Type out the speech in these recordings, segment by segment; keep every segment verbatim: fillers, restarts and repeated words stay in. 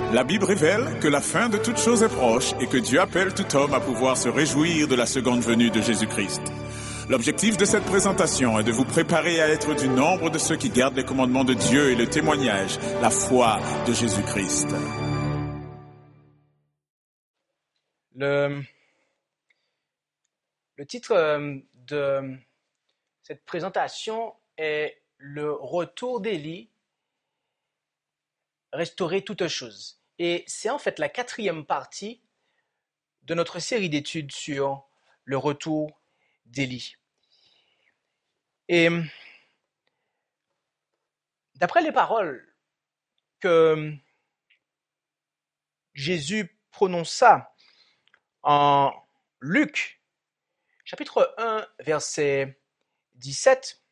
La Bible révèle que la fin de toute chose est proche et que Dieu appelle tout homme à pouvoir se réjouir de la seconde venue de Jésus-Christ. L'objectif de cette présentation est de vous préparer à être du nombre de ceux qui gardent les commandements de Dieu et le témoignage, la foi de Jésus-Christ. Le, le titre de cette présentation est « Le retour d'Élie, restaurer toutes choses ». Et c'est en fait la quatrième partie de notre série d'études sur le retour d'Élie. Et d'après les paroles que Jésus prononça en Luc, chapitre un, verset dix-sept,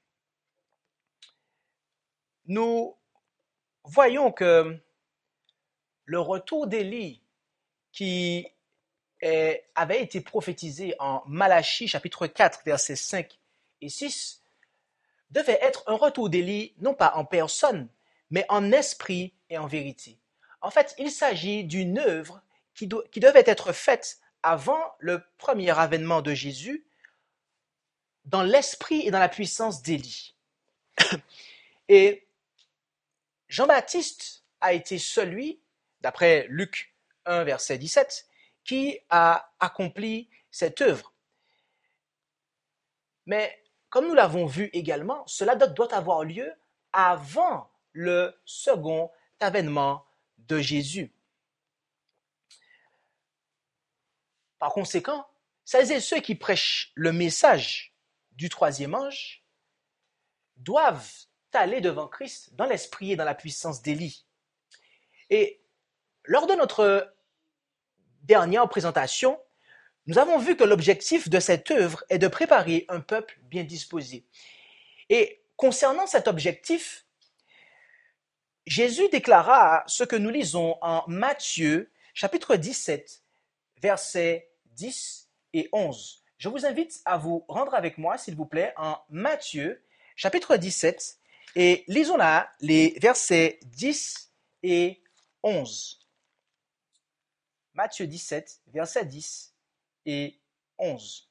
nous voyons que le retour d'Élie qui est, avait été prophétisé en Malachie, chapitre quatre, versets cinq et six, devait être un retour d'Élie, non pas en personne, mais en esprit et en vérité. En fait, il s'agit d'une œuvre qui, do- qui devait être faite avant le premier avènement de Jésus, dans l'esprit et dans la puissance d'Élie. Et Jean-Baptiste a été celui, d'après Luc un, verset dix-sept, qui a accompli cette œuvre. Mais comme nous l'avons vu également, cela doit avoir lieu avant le second avènement de Jésus. Par conséquent, celles et ceux qui prêchent le message du troisième ange doivent aller devant Christ dans l'esprit et dans la puissance d'Élie. Et lors de notre dernière présentation, nous avons vu que l'objectif de cette œuvre est de préparer un peuple bien disposé. Et concernant cet objectif, Jésus déclara ce que nous lisons en Matthieu, chapitre dix-sept, versets dix et onze. Je vous invite à vous rendre avec moi, s'il vous plaît, en Matthieu, chapitre dix-sept, et lisons là les versets dix et onze. Matthieu dix-sept, versets dix et onze.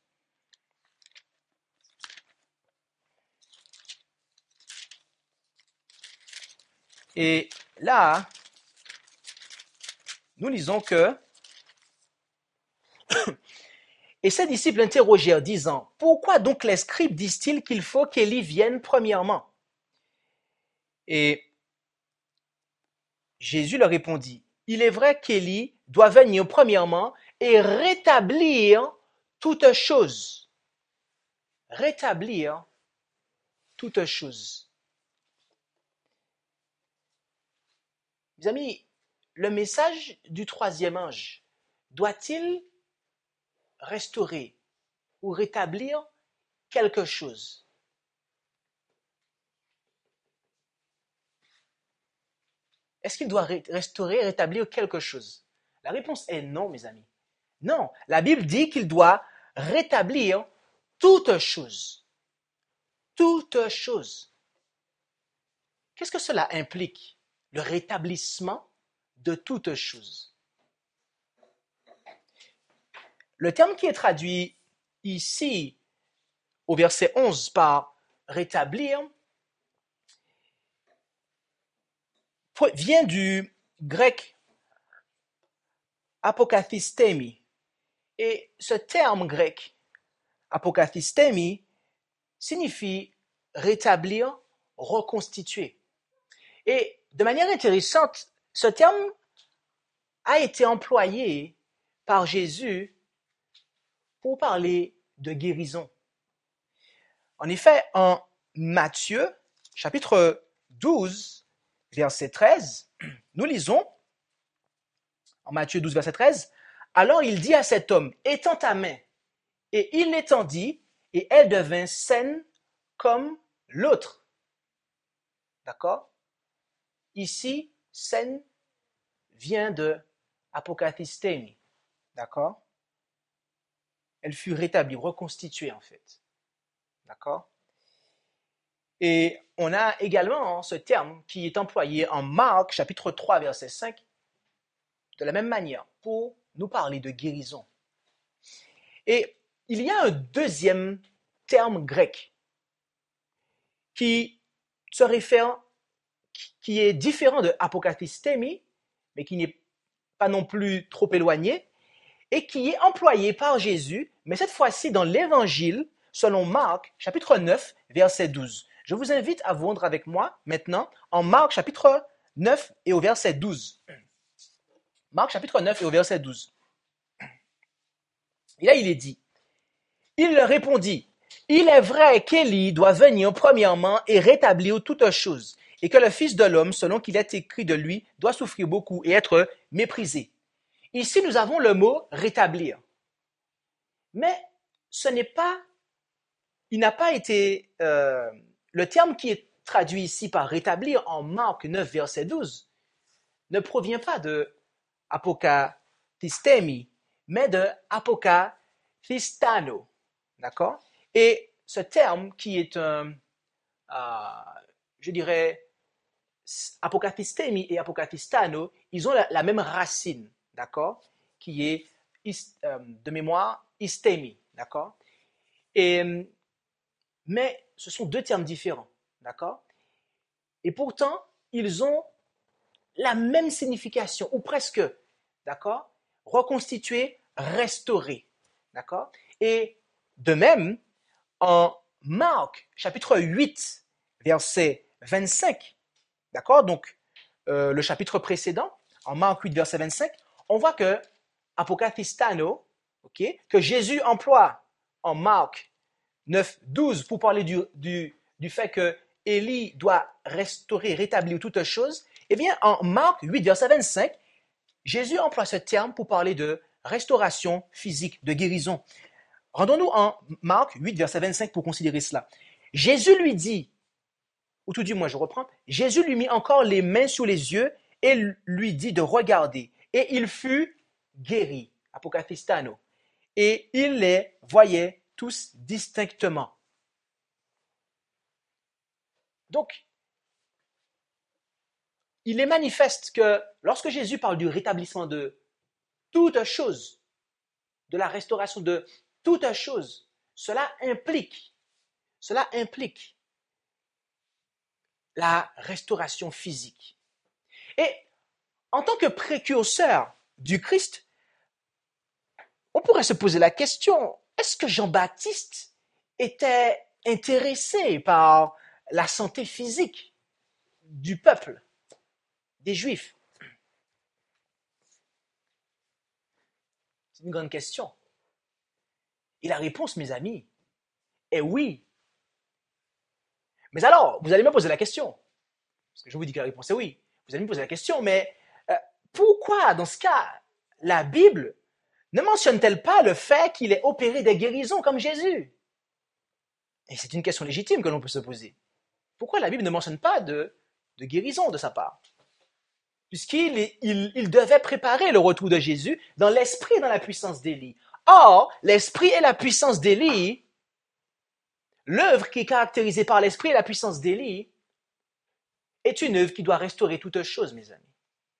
Et là, nous lisons que « Et ses disciples interrogèrent, disant, « Pourquoi donc les scribes disent-ils qu'il faut qu'Élie vienne premièrement ?» Et Jésus leur répondit, « Il est vrai qu'Élie doit venir premièrement et rétablir toutes choses. » Rétablir toutes choses. Mes amis, le message du troisième ange doit-il restaurer ou rétablir quelque chose? Est-ce qu'il doit restaurer, rétablir quelque chose? La réponse est non, mes amis. Non, la Bible dit qu'il doit rétablir toutes choses. Toutes choses. Qu'est-ce que cela implique? Le rétablissement de toutes choses. Le terme qui est traduit ici au verset onze par rétablir vient du grec apokathistemi. Et ce terme grec apokathistemi signifie rétablir, reconstituer. Et de manière intéressante, ce terme a été employé par Jésus pour parler de guérison. En effet, en Matthieu, chapitre douze, verset treize, nous lisons, en Matthieu douze, verset treize, « Alors il dit à cet homme, étends ta main. Et il l'étendit, et elle devint saine comme l'autre. » D'accord? Ici, saine vient de apokathistemi. D'accord? Elle fut rétablie, reconstituée en fait. D'accord? Et on a également ce terme qui est employé en Marc, chapitre trois, verset cinq, de la même manière pour nous parler de guérison. Et il y a un deuxième terme grec qui se réfère, qui est différent de apokathistémie, mais qui n'est pas non plus trop éloigné, et qui est employé par Jésus, mais cette fois-ci dans l'Évangile, selon Marc, chapitre neuf, verset douze. Je vous invite à vous rendre avec moi maintenant en Marc, chapitre neuf et au verset douze. Marc, chapitre neuf et au verset douze. Et là, il est dit, il leur répondit, « Il est vrai qu'Élie doit venir premièrement et rétablir toutes choses, et que le Fils de l'homme, selon qu'il est écrit de lui, doit souffrir beaucoup et être méprisé. » Ici, nous avons le mot « rétablir ». Mais ce n'est pas, il n'a pas été, euh, le terme qui est traduit ici par « rétablir » en Marc neuf, verset douze, ne provient pas de « apokathistémie », mais de « apokathistano ». D'accord? Et ce terme qui est un, euh, je dirais, apokathistémie et apokathistano, ils ont la, la même racine, d'accord? Qui est, euh, de mémoire, histémie, d'accord? Et, mais ce sont deux termes différents, d'accord? Et pourtant, ils ont la même signification, ou presque, d'accord? Reconstituer, restaurer, d'accord? Et de même, en Marc, chapitre huit, verset vingt-cinq, d'accord? Donc, euh, le chapitre précédent, en Marc huit, verset vingt-cinq, on voit que apokathistano, okay, que Jésus emploie en Marc neuf, douze pour parler du, du, du fait que Élie doit restaurer, rétablir toutes choses, eh bien, en Marc huit, verset vingt-cinq, Jésus emploie ce terme pour parler de restauration physique, de guérison. Rendons-nous en Marc huit, verset vingt-cinq pour considérer cela. Jésus lui dit, ou tout du moins je reprends, Jésus lui mit encore les mains sur les yeux et lui dit de regarder. Et il fut guéri, apokathistano. Et il les voyait tous distinctement. Donc, il est manifeste que lorsque Jésus parle du rétablissement de toute chose, de la restauration de toute chose, cela implique, cela implique la restauration physique. Et en tant que précurseur du Christ, on pourrait se poser la question, est-ce que Jean-Baptiste était intéressé par la santé physique du peuple, des Juifs? C'est une grande question. Et la réponse, mes amis, est oui. Mais alors, vous allez me poser la question, parce que je vous dis que la réponse est oui. Vous allez me poser la question, mais euh, pourquoi, dans ce cas, la Bible ne mentionne-t-elle pas le fait qu'il ait opéré des guérisons comme Jésus? Et c'est une question légitime que l'on peut se poser. Pourquoi la Bible ne mentionne pas de, de guérison de sa part? Puisqu'il il, il devait préparer le retour de Jésus dans l'esprit et dans la puissance d'Élie. Or, l'esprit et la puissance d'Élie, l'œuvre qui est caractérisée par l'esprit et la puissance d'Élie, est une œuvre qui doit restaurer toutes choses, mes amis.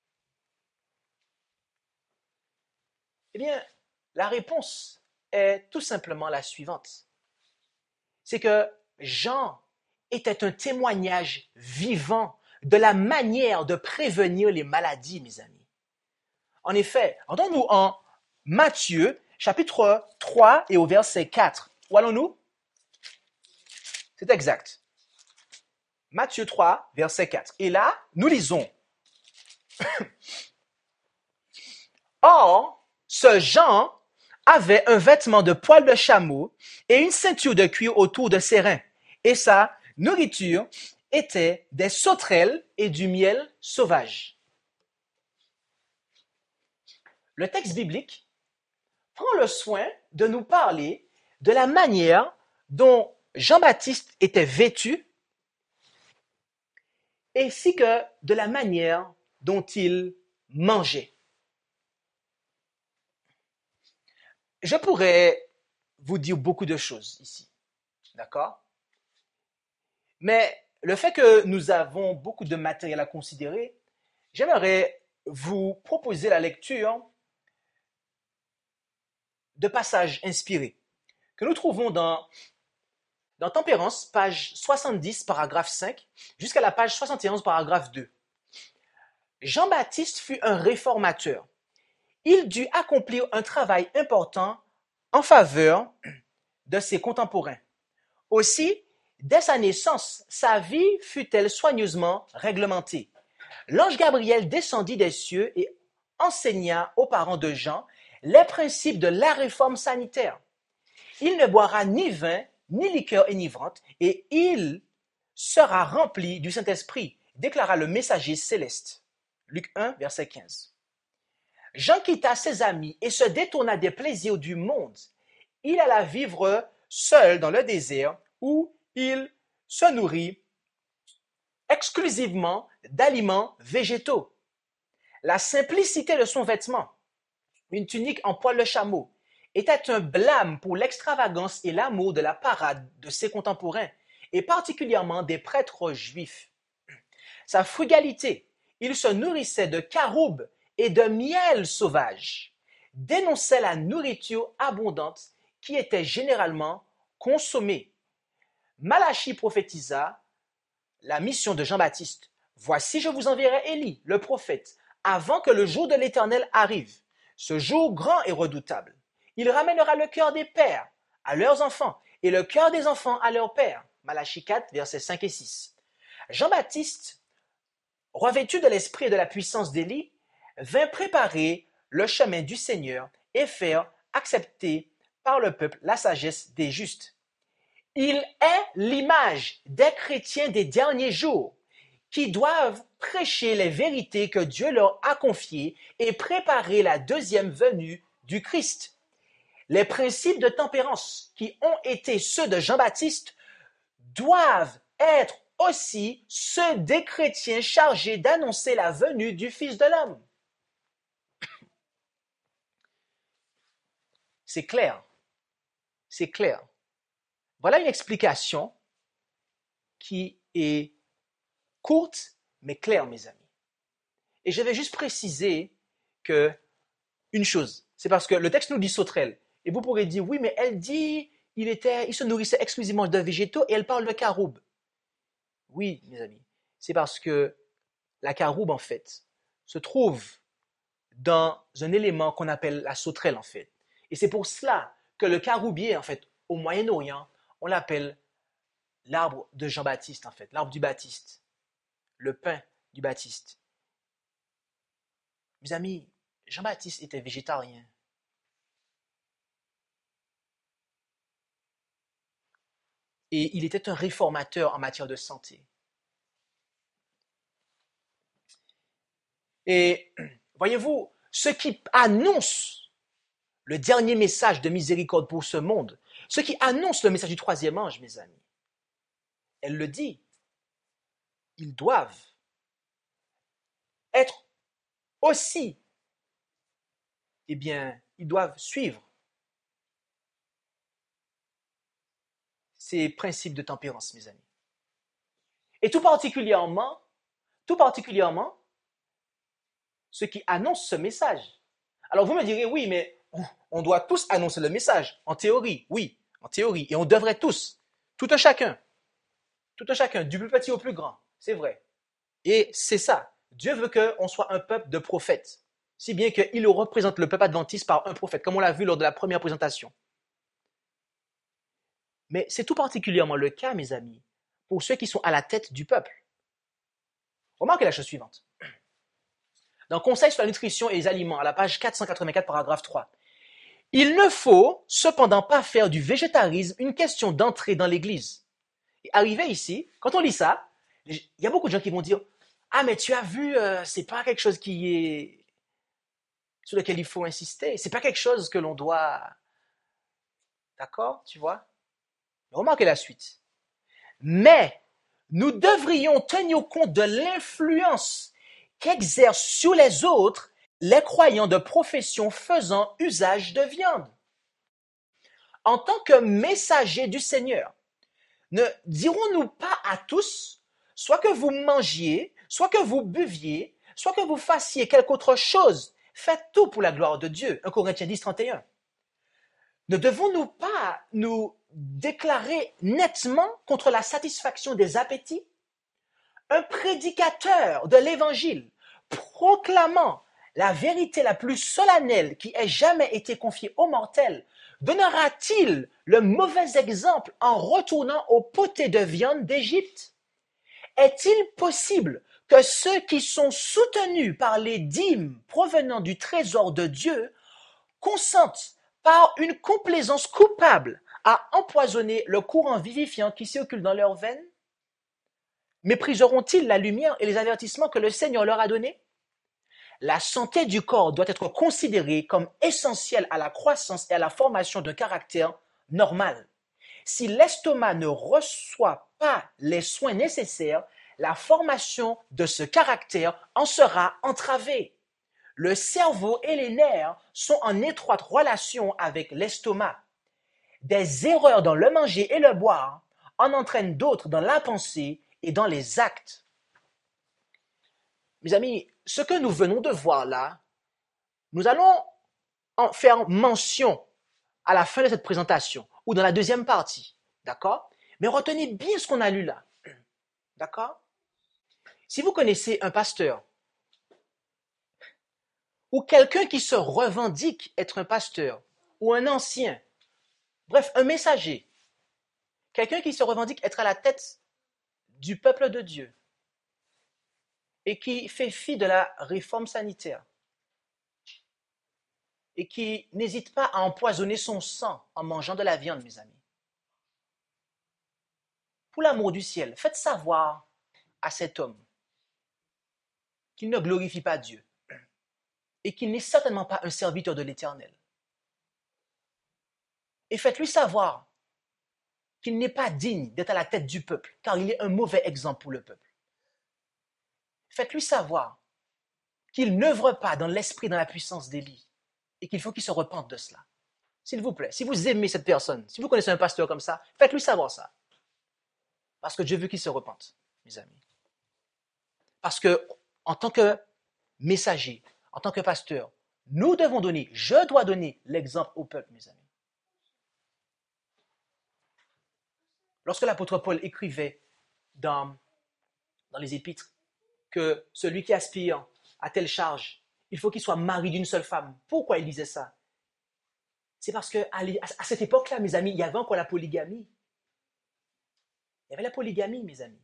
Eh bien, la réponse est tout simplement la suivante. C'est que Jean était un témoignage vivant de la manière de prévenir les maladies, mes amis. En effet, entendons-nous en Matthieu, chapitre trois et au verset quatre. Où allons-nous? C'est exact. Matthieu trois, verset quatre. Et là, nous lisons. Or, ce Jean avait un vêtement de poil de chameau et une ceinture de cuir autour de ses reins. Et sa nourriture était des sauterelles et du miel sauvage. Le texte biblique prend le soin de nous parler de la manière dont Jean-Baptiste était vêtu ainsi que de la manière dont il mangeait. Je pourrais vous dire beaucoup de choses ici, d'accord? Mais le fait que nous avons beaucoup de matériel à considérer, j'aimerais vous proposer la lecture de passages inspirés que nous trouvons dans, dans Tempérance, page soixante-dix, paragraphe cinq, jusqu'à la page soixante et onze, paragraphe deux. Jean-Baptiste fut un réformateur. Il dut accomplir un travail important en faveur de ses contemporains. Aussi, dès sa naissance, sa vie fut-elle soigneusement réglementée. L'ange Gabriel descendit des cieux et enseigna aux parents de Jean les principes de la réforme sanitaire. Il ne boira ni vin, ni liqueur enivrante, et il sera rempli du Saint-Esprit, déclara le messager céleste. Luc un, verset quinze. Jean quitta ses amis et se détourna des plaisirs du monde. Il alla vivre seul dans le désert où il se nourrit exclusivement d'aliments végétaux. La simplicité de son vêtement, une tunique en poil de chameau, était un blâme pour l'extravagance et l'amour de la parade de ses contemporains, et particulièrement des prêtres juifs. Sa frugalité, il se nourrissait de caroubes et de miel sauvage, dénonçait la nourriture abondante qui était généralement consommée. Malachie prophétisa la mission de Jean-Baptiste. Voici, je vous enverrai Élie, le prophète, avant que le jour de l'Éternel arrive. Ce jour grand et redoutable. Il ramènera le cœur des pères à leurs enfants et le cœur des enfants à leurs pères. Malachie quatre, versets cinq et six. Jean-Baptiste, revêtu de l'esprit et de la puissance d'Élie, vint préparer le chemin du Seigneur et faire accepter par le peuple la sagesse des justes. Il est l'image des chrétiens des derniers jours qui doivent prêcher les vérités que Dieu leur a confiées et préparer la deuxième venue du Christ. Les principes de tempérance qui ont été ceux de Jean-Baptiste doivent être aussi ceux des chrétiens chargés d'annoncer la venue du Fils de l'homme. C'est clair. C'est clair. Voilà une explication qui est courte mais claire, mes amis. Et je vais juste préciser que une chose, c'est parce que le texte nous dit sauterelle. Et vous pourrez dire, oui, mais elle dit il était, il se nourrissait exclusivement de végétaux et elle parle de caroube. Oui, mes amis, c'est parce que la caroube, en fait, se trouve dans un élément qu'on appelle la sauterelle, en fait. Et c'est pour cela que le caroubier, en fait, au Moyen-Orient, on l'appelle l'arbre de Jean-Baptiste, en fait, l'arbre du Baptiste, le pain du Baptiste. Mes amis, Jean-Baptiste était végétarien. Et il était un réformateur en matière de santé. Et voyez-vous, ce qui annonce le dernier message de miséricorde pour ce monde, ce qui annonce le message du troisième ange, mes amis, elle le dit, ils doivent être aussi, eh bien, ils doivent suivre ces principes de tempérance, mes amis. Et tout particulièrement, tout particulièrement, ceux qui annoncent ce message. Alors vous me direz, oui, mais on doit tous annoncer le message. En théorie, oui, en théorie. Et on devrait tous, tout un chacun, tout un chacun, du plus petit au plus grand, c'est vrai. Et c'est ça. Dieu veut qu'on soit un peuple de prophètes, si bien qu'il représente le peuple adventiste par un prophète, comme on l'a vu lors de la première présentation. Mais c'est tout particulièrement le cas, mes amis, pour ceux qui sont à la tête du peuple. Remarquez la chose suivante. Dans Conseil sur la nutrition et les aliments, à la page quatre cent quatre-vingt-quatre, paragraphe trois, il ne faut cependant pas faire du végétarisme une question d'entrée dans l'Église. Et arrivé ici, quand on lit ça, il y a beaucoup de gens qui vont dire « Ah, mais tu as vu, euh, c'est pas quelque chose qui est sur lequel il faut insister. C'est pas quelque chose que l'on doit... » D'accord, tu vois? Remarquez la suite. Mais nous devrions tenir compte de l'influence qu'exercent sur les autres les croyants de profession faisant usage de viande. En tant que messagers du Seigneur, ne dirons-nous pas à tous, soit que vous mangiez, soit que vous buviez, soit que vous fassiez quelque autre chose, faites tout pour la gloire de Dieu. un Corinthiens dix, trente et un. Ne devons-nous pas nous déclarer nettement contre la satisfaction des appétits? Un prédicateur de l'Évangile, proclamant la vérité la plus solennelle qui ait jamais été confiée aux mortels, donnera-t-il le mauvais exemple en retournant au potée de viande d'Égypte? Est-il possible que ceux qui sont soutenus par les dîmes provenant du trésor de Dieu consentent par une complaisance coupable à empoisonner le courant vivifiant qui circule dans leurs veines? Mépriseront-ils la lumière et les avertissements que le Seigneur leur a donnés? La santé du corps doit être considérée comme essentielle à la croissance et à la formation d'un caractère normal. Si l'estomac ne reçoit pas les soins nécessaires, la formation de ce caractère en sera entravée. Le cerveau et les nerfs sont en étroite relation avec l'estomac. Des erreurs dans le manger et le boire en entraînent d'autres dans la pensée et dans les actes. Mes amis, ce que nous venons de voir là, nous allons en faire mention à la fin de cette présentation ou dans la deuxième partie, d'accord? Mais retenez bien ce qu'on a lu là, d'accord? Si vous connaissez un pasteur ou quelqu'un qui se revendique être un pasteur ou un ancien, bref, un messager, quelqu'un qui se revendique être à la tête du peuple de Dieu et qui fait fi de la réforme sanitaire et qui n'hésite pas à empoisonner son sang en mangeant de la viande, mes amis. Pour l'amour du ciel, faites savoir à cet homme qu'il ne glorifie pas Dieu et qu'il n'est certainement pas un serviteur de l'Éternel. Et faites-lui savoir qu'il n'est pas digne d'être à la tête du peuple, car il est un mauvais exemple pour le peuple. Faites-lui savoir qu'il n'œuvre pas dans l'esprit, dans la puissance d'Élie, et qu'il faut qu'il se repente de cela. S'il vous plaît, si vous aimez cette personne, si vous connaissez un pasteur comme ça, faites-lui savoir ça. Parce que Dieu veut qu'il se repente, mes amis. Parce que, en tant que messager, en tant que pasteur, nous devons donner, je dois donner l'exemple au peuple, mes amis. Lorsque l'apôtre Paul écrivait dans, dans les épîtres que celui qui aspire à telle charge, il faut qu'il soit mari d'une seule femme. Pourquoi il disait ça? C'est parce qu'à à cette époque-là, mes amis, il y avait encore la polygamie. Il y avait la polygamie, mes amis.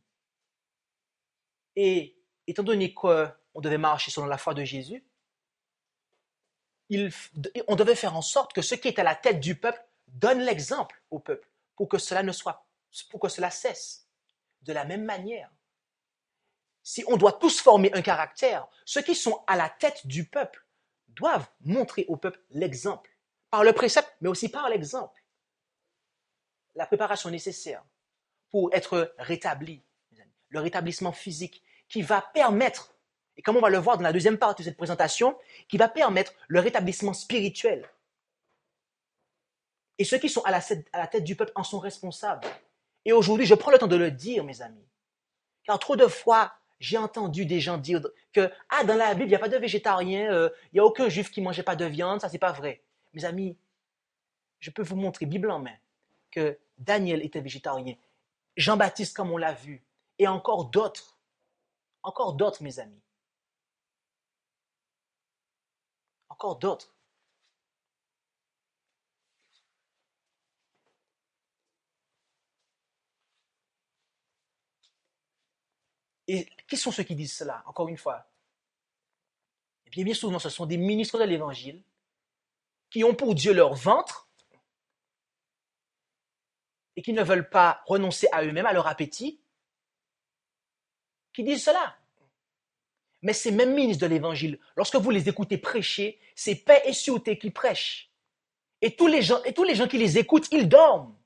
Et étant donné qu'on devait marcher selon la foi de Jésus, il, on devait faire en sorte que ceux qui étaient à la tête du peuple donnent l'exemple au peuple pour que cela ne soit, pour que cela cesse. De la même manière, si on doit tous former un caractère, ceux qui sont à la tête du peuple doivent montrer au peuple l'exemple, par le précepte, mais aussi par l'exemple. La préparation nécessaire pour être rétabli, le rétablissement physique qui va permettre, et comme on va le voir dans la deuxième partie de cette présentation, qui va permettre le rétablissement spirituel. Et ceux qui sont à la, à la tête du peuple en sont responsables. Et aujourd'hui, je prends le temps de le dire, mes amis, car trop de fois, j'ai entendu des gens dire que ah, dans la Bible, il n'y a pas de végétarien, euh, il n'y a aucun juif qui ne mangeait pas de viande, ça c'est pas vrai. Mes amis, je peux vous montrer, Bible en main, que Daniel était végétarien, Jean-Baptiste comme on l'a vu, et encore d'autres, encore d'autres, mes amis. Encore d'autres. Et qui sont ceux qui disent cela, encore une fois? Et bien, bien souvent, ce sont des ministres de l'Évangile qui ont pour Dieu leur ventre et qui ne veulent pas renoncer à eux-mêmes, à leur appétit, qui disent cela. Mais ces mêmes ministres de l'Évangile, lorsque vous les écoutez prêcher, c'est paix et sûreté qui prêchent. Et tous les gens, et tous les gens qui les écoutent, ils dorment.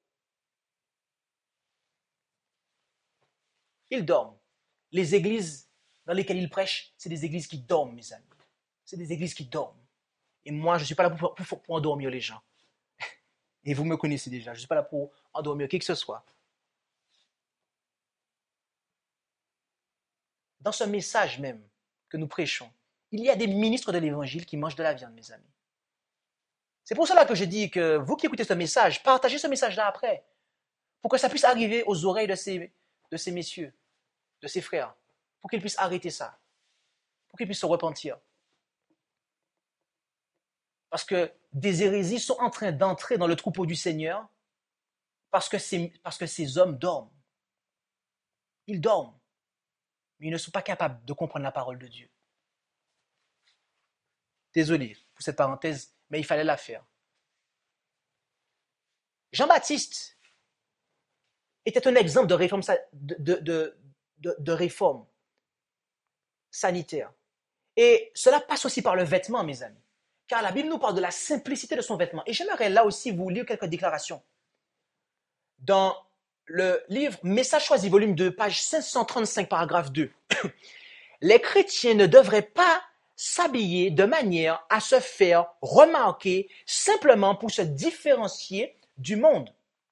Ils dorment. Les églises dans lesquelles ils prêchent, c'est des églises qui dorment, mes amis. C'est des églises qui dorment. Et moi, je ne suis pas là pour, pour, pour endormir les gens. Et vous me connaissez déjà, je ne suis pas là pour endormir qui que ce soit. Dans ce message même, que nous prêchons, il y a des ministres de l'Évangile qui mangent de la viande, mes amis. C'est pour cela que je dis que vous qui écoutez ce message, partagez ce message-là après, pour que ça puisse arriver aux oreilles de ces, de ces messieurs, de ces frères, pour qu'ils puissent arrêter ça, pour qu'ils puissent se repentir. Parce que des hérésies sont en train d'entrer dans le troupeau du Seigneur parce que, ces, parce que ces hommes dorment. Ils dorment, mais ils ne sont pas capables de comprendre la parole de Dieu. Désolé pour cette parenthèse, mais il fallait la faire. Jean-Baptiste était un exemple de réforme, de, de, de, de, de réforme sanitaire. Et cela passe aussi par le vêtement, mes amis. Car la Bible nous parle de la simplicité de son vêtement. Et j'aimerais là aussi vous lire quelques déclarations. Dans le livre Message choisi, volume deux, page cinq cent trente-cinq, paragraphe deux. Les chrétiens ne devraient pas s'habiller de manière à se faire remarquer simplement pour se différencier du monde.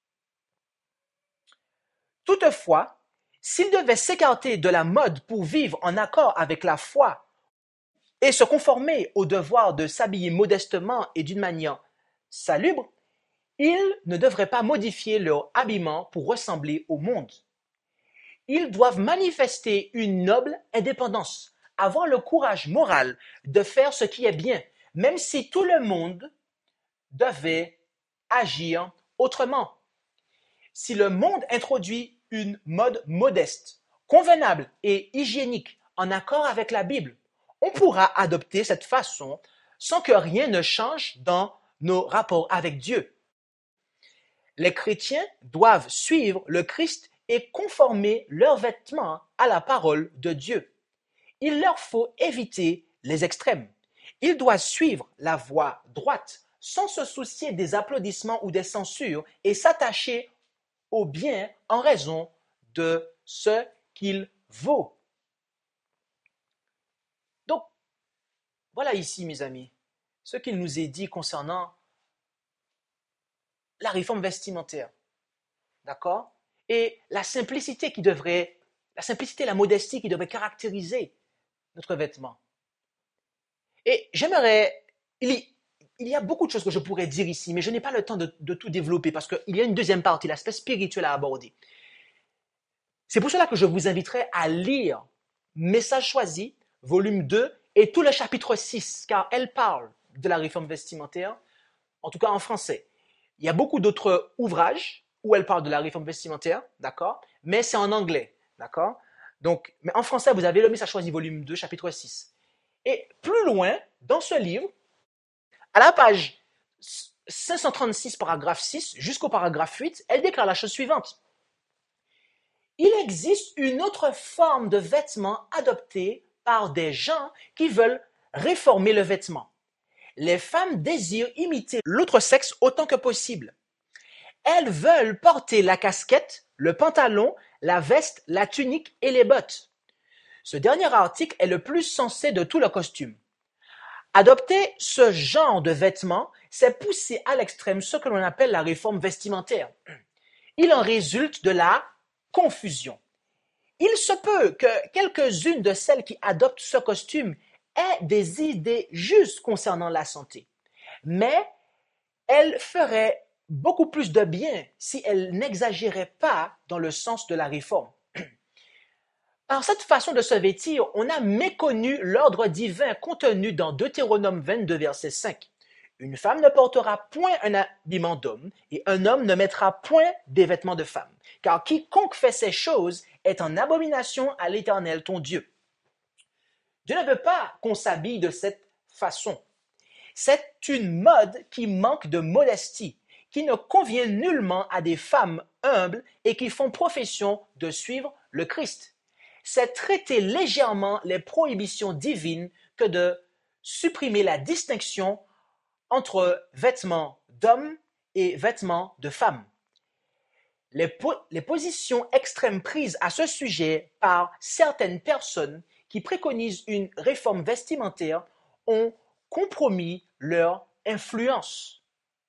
Toutefois, s'ils devaient s'écarter de la mode pour vivre en accord avec la foi et se conformer au devoir de s'habiller modestement et d'une manière salubre, ils ne devraient pas modifier leur habillement pour ressembler au monde. Ils doivent manifester une noble indépendance, avoir le courage moral de faire ce qui est bien, même si tout le monde devait agir autrement. Si le monde introduit une mode modeste, convenable et hygiénique en accord avec la Bible, on pourra adopter cette façon sans que rien ne change dans nos rapports avec Dieu. Les chrétiens doivent suivre le Christ et conformer leurs vêtements à la parole de Dieu. Il leur faut éviter les extrêmes. Ils doivent suivre la voie droite sans se soucier des applaudissements ou des censures et s'attacher au bien en raison de ce qu'il vaut. Donc, voilà ici, mes amis, ce qu'il nous est dit concernant la réforme vestimentaire. D'accord? Et la simplicité qui devrait, la simplicité et la modestie qui devraient caractériser notre vêtement. Et j'aimerais, il y, il y a beaucoup de choses que je pourrais dire ici, mais je n'ai pas le temps de, de tout développer parce qu'il y a une deuxième partie, l'aspect spirituel à aborder. C'est pour cela que je vous inviterai à lire Message choisi, volume deux, et tout le chapitre six, car elle parle de la réforme vestimentaire, en tout cas en français. Il y a beaucoup d'autres ouvrages où elle parle de la réforme vestimentaire, d'accord, mais c'est en anglais, d'accord. Donc, mais en français, vous avez le Message choisi, volume deux, chapitre six. Et plus loin, dans ce livre, à la page cinq cent trente-six, paragraphe six, jusqu'au paragraphe huit, elle déclare la chose suivante. Il existe une autre forme de vêtement adoptée par des gens qui veulent réformer le vêtement. Les femmes désirent imiter l'autre sexe autant que possible. Elles veulent porter la casquette, le pantalon, la veste, la tunique et les bottes. Ce dernier article est le plus sensé de tout le costume. Adopter ce genre de vêtements, c'est pousser à l'extrême ce que l'on appelle la réforme vestimentaire. Il en résulte de la confusion. Il se peut que quelques-unes de celles qui adoptent ce costume aient des idées justes concernant la santé, mais elles feraient beaucoup plus de bien si elles n'exagéraient pas dans le sens de la réforme. Par cette façon de se vêtir, on a méconnu l'ordre divin contenu dans Deutéronome vingt-deux, verset cinq. Une femme ne portera point un habillement d'homme, et un homme ne mettra point des vêtements de femme, car quiconque fait ces choses est en abomination à l'Éternel ton Dieu. Dieu ne veut pas qu'on s'habille de cette façon. C'est une mode qui manque de modestie, qui ne convient nullement à des femmes humbles et qui font profession de suivre le Christ. C'est traiter légèrement les prohibitions divines que de supprimer la distinction entre vêtements d'hommes et vêtements de femmes. Les, po- les positions extrêmes prises à ce sujet par certaines personnes qui préconisent une réforme vestimentaire ont compromis leur influence.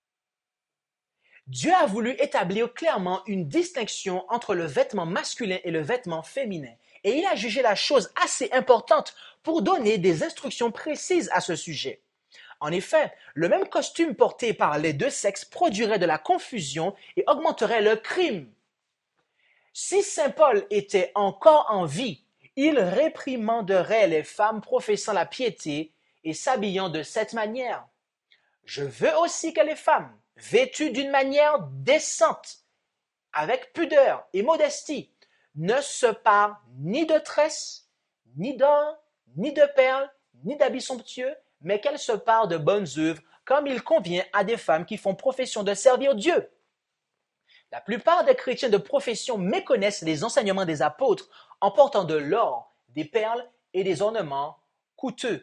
Dieu a voulu établir clairement une distinction entre le vêtement masculin et le vêtement féminin, Et il a jugé la chose assez importante pour donner des instructions précises à ce sujet. En effet, le même costume porté par les deux sexes produirait de la confusion et augmenterait le crime. Si saint Paul était encore en vie, il réprimanderait les femmes professant la piété et s'habillant de cette manière. Je veux aussi que les femmes, vêtues d'une manière décente, avec pudeur et modestie, ne se parent ni de tresses, ni d'or, ni de perles, ni d'habits somptueux, mais qu'elles se parent de bonnes œuvres, comme il convient à des femmes qui font profession de servir Dieu. La plupart des chrétiens de profession méconnaissent les enseignements des apôtres en portant de l'or, des perles et des ornements coûteux.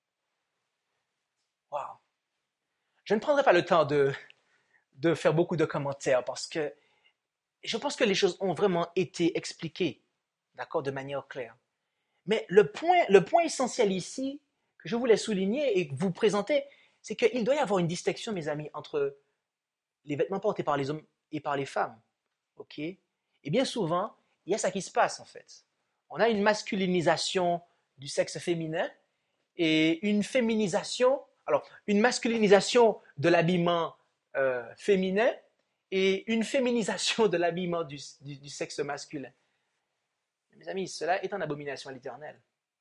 Wow. Je ne prendrai pas le temps de, de faire beaucoup de commentaires parce que je pense que les choses ont vraiment été expliquées, d'accord, de manière claire. Mais le point, le point essentiel ici que je voulais souligner et vous présenter, c'est qu'il doit y avoir une distinction, mes amis, entre les vêtements portés par les hommes et par les femmes. Ok? Et bien souvent, il y a ça qui se passe en fait. On a une masculinisation du sexe féminin et une féminisation, alors une masculinisation de l'habillement euh, féminin et une féminisation de l'habillement du, du, du sexe masculin. Mes amis, cela est en abomination à l'Éternel.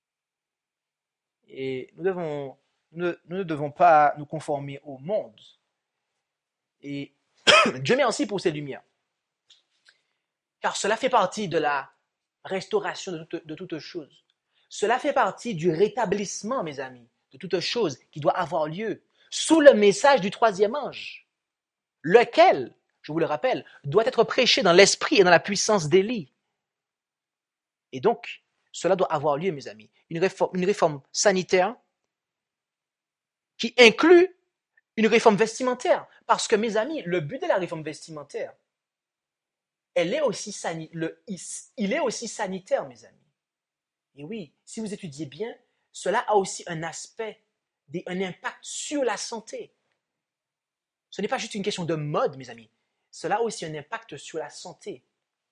Et nous, devons, nous, nous ne devons pas nous conformer au monde. Et Dieu merci pour ces lumières. Car cela fait partie de la restauration de toutes de toute choses. Cela fait partie du rétablissement, mes amis, de toute chose qui doit avoir lieu sous le message du troisième ange, lequel, je vous le rappelle, doit être prêché dans l'esprit et dans la puissance d'Élie. Et donc, cela doit avoir lieu, mes amis. Une réforme, une réforme sanitaire qui inclut une réforme vestimentaire. Parce que, mes amis, le but de la réforme vestimentaire, elle est aussi sani- le, il est aussi sanitaire, mes amis. Et oui, si vous étudiez bien, cela a aussi un aspect, des, un impact sur la santé. Ce n'est pas juste une question de mode, mes amis. Cela a aussi un impact sur la santé.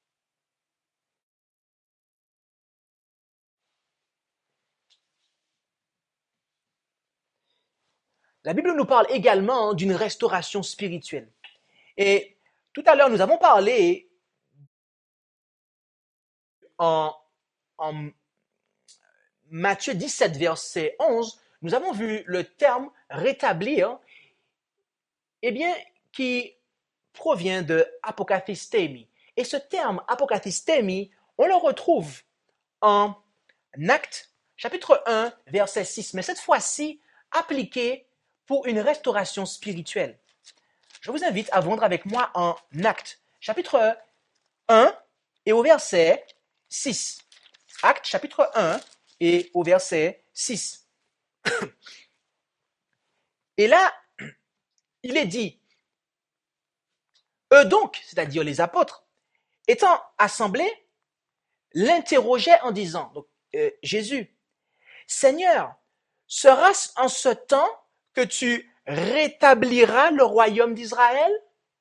La Bible nous parle également d'une restauration spirituelle. Et tout à l'heure, nous avons parlé en, en Matthieu dix-sept, verset onze, nous avons vu le terme rétablir, eh bien, qui provient de apokathistemi. Et ce terme apokathistemi, on le retrouve en Actes, chapitre un, verset six, mais cette fois-ci appliqué pour une restauration spirituelle. Je vous invite à vendre avec moi en Actes, chapitre un et au verset six. Actes, chapitre un et au verset six. Et là, il est dit, eux donc, c'est-à-dire les apôtres, étant assemblés, l'interrogeaient en disant, donc euh, Jésus, Seigneur, sera-ce en ce temps que tu rétabliras le royaume d'Israël?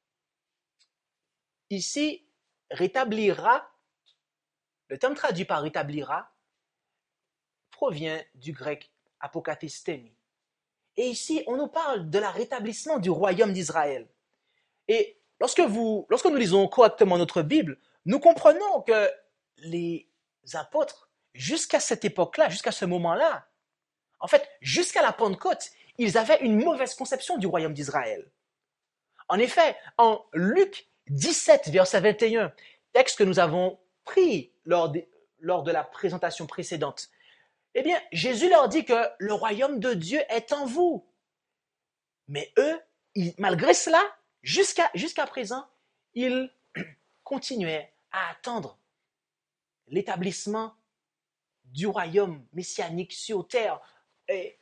Ici, rétablira, le terme traduit par rétablira, provient du grec apokathistemi. Et ici, on nous parle de la rétablissement du royaume d'Israël. Et lorsque, vous, lorsque nous lisons correctement notre Bible, nous comprenons que les apôtres, jusqu'à cette époque-là, jusqu'à ce moment-là, en fait, jusqu'à la Pentecôte, ils avaient une mauvaise conception du royaume d'Israël. En effet, en Luc dix-sept, verset vingt et un, texte que nous avons pris lors de, lors de la présentation précédente, eh bien, Jésus leur dit que le royaume de Dieu est en vous. Mais eux, ils, malgré cela, jusqu'à jusqu'à présent, ils continuaient à attendre l'établissement du royaume messianique sur terre. Et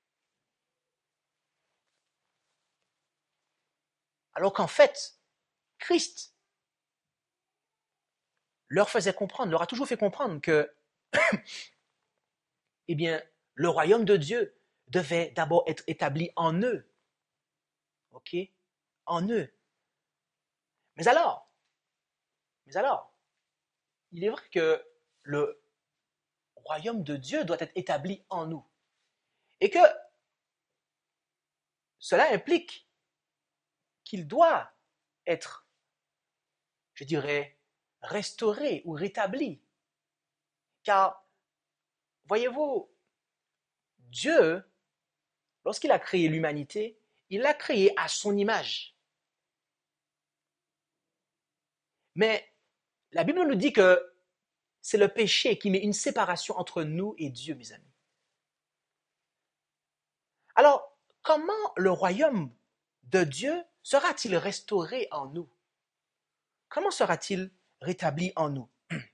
alors qu'en fait, Christ leur faisait comprendre, leur a toujours fait comprendre que eh bien, le royaume de Dieu devait d'abord être établi en eux. OK? En eux. Mais alors, mais alors, il est vrai que le, royaume de Dieu doit être établi en nous. Et que cela implique qu'il doit être, je dirais, restauré ou rétabli. Car, voyez-vous, Dieu, lorsqu'il a créé l'humanité, il l'a créé à son image. Mais la Bible nous dit que c'est le péché qui met une séparation entre nous et Dieu, mes amis. Alors, comment le royaume de Dieu sera-t-il restauré en nous? Comment sera-t-il rétabli en nous?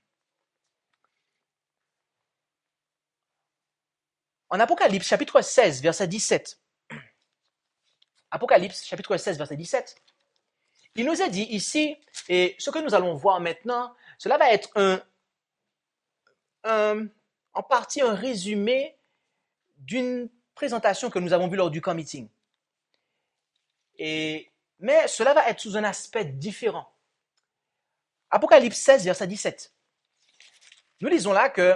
En Apocalypse, chapitre seize, verset dix-sept. Apocalypse, chapitre seize, verset dix-sept. Il nous est dit ici, et ce que nous allons voir maintenant, cela va être un, un, en partie un résumé d'une présentation que nous avons vue lors du camp meeting. Et, mais cela va être sous un aspect différent. Apocalypse seize, verset dix-sept. Nous lisons là que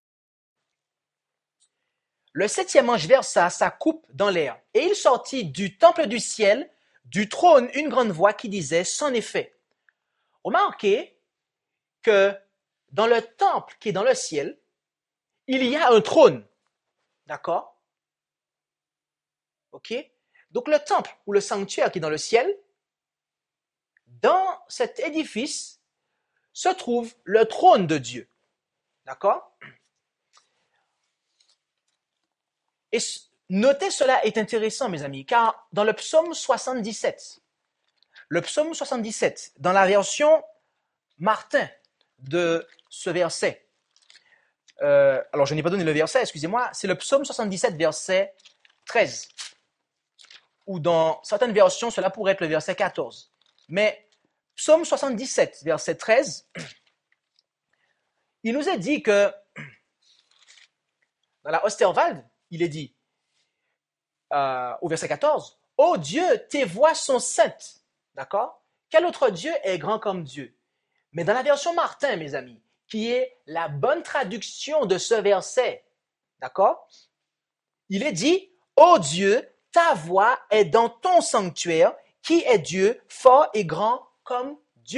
le septième ange versa sa coupe dans l'air, et il sortit du temple du ciel, du trône, une grande voix qui disait, c'en est fait. Remarquez que dans le temple qui est dans le ciel, il y a un trône. D'accord? Ok? Donc le temple ou le sanctuaire qui est dans le ciel, dans cet édifice se trouve le trône de Dieu. D'accord? Et notez, cela est intéressant, mes amis, car dans le psaume soixante-dix-sept, le psaume soixante-dix-sept, dans la version Martin de ce verset, euh, alors je n'ai pas donné le verset, excusez-moi, c'est le psaume soixante-dix-sept, verset treize, ou dans certaines versions, cela pourrait être le verset quatorze. Mais psaume soixante-dix-sept, verset treize, il nous est dit que dans la Osterwald, il est dit euh, au verset quatorze, « Ô Dieu, tes voies sont saintes. » D'accord? Quel autre Dieu est grand comme Dieu? Mais dans la version Martin, mes amis, qui est la bonne traduction de ce verset, d'accord? Il est dit, « Ô Dieu, ta voix est dans ton sanctuaire, qui est Dieu, fort et grand comme Dieu. »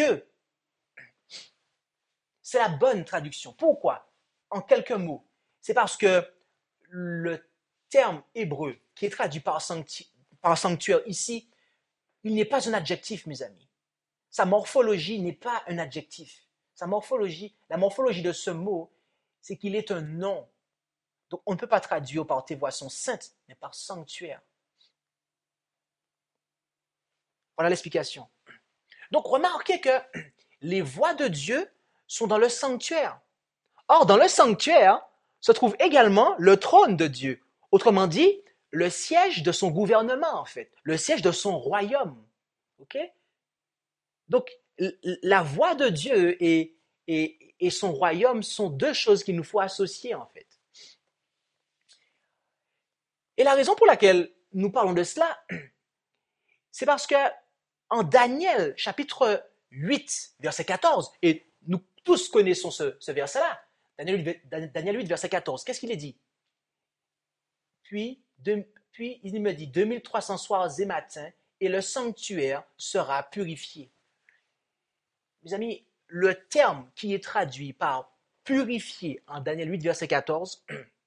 C'est la bonne traduction. Pourquoi? En quelques mots. C'est parce que le terme hébreu qui est traduit par sanctuaire, par sanctuaire ici, il n'est pas un adjectif, mes amis. Sa morphologie n'est pas un adjectif. Sa morphologie, la morphologie de ce mot, c'est qu'il est un nom. Donc, on ne peut pas traduire par tes voix sont saintes, mais par sanctuaire. Voilà l'explication. Donc, remarquez que les voix de Dieu sont dans le sanctuaire. Or, dans le sanctuaire se trouve également le trône de Dieu. Autrement dit, le siège de son gouvernement, en fait. Le siège de son royaume. OK? Donc, la voix de Dieu et, et, et son royaume sont deux choses qu'il nous faut associer, en fait. Et la raison pour laquelle nous parlons de cela, c'est parce que en Daniel, chapitre huit, verset quatorze, et nous tous connaissons ce, ce verset-là, Daniel huit, verset quatorze, qu'est-ce qu'il est dit? Puis, de, puis il me dit, deux mille trois cents soirs et matins, et le sanctuaire sera purifié. Mes amis, le terme qui est traduit par purifié en Daniel huit, verset quatorze,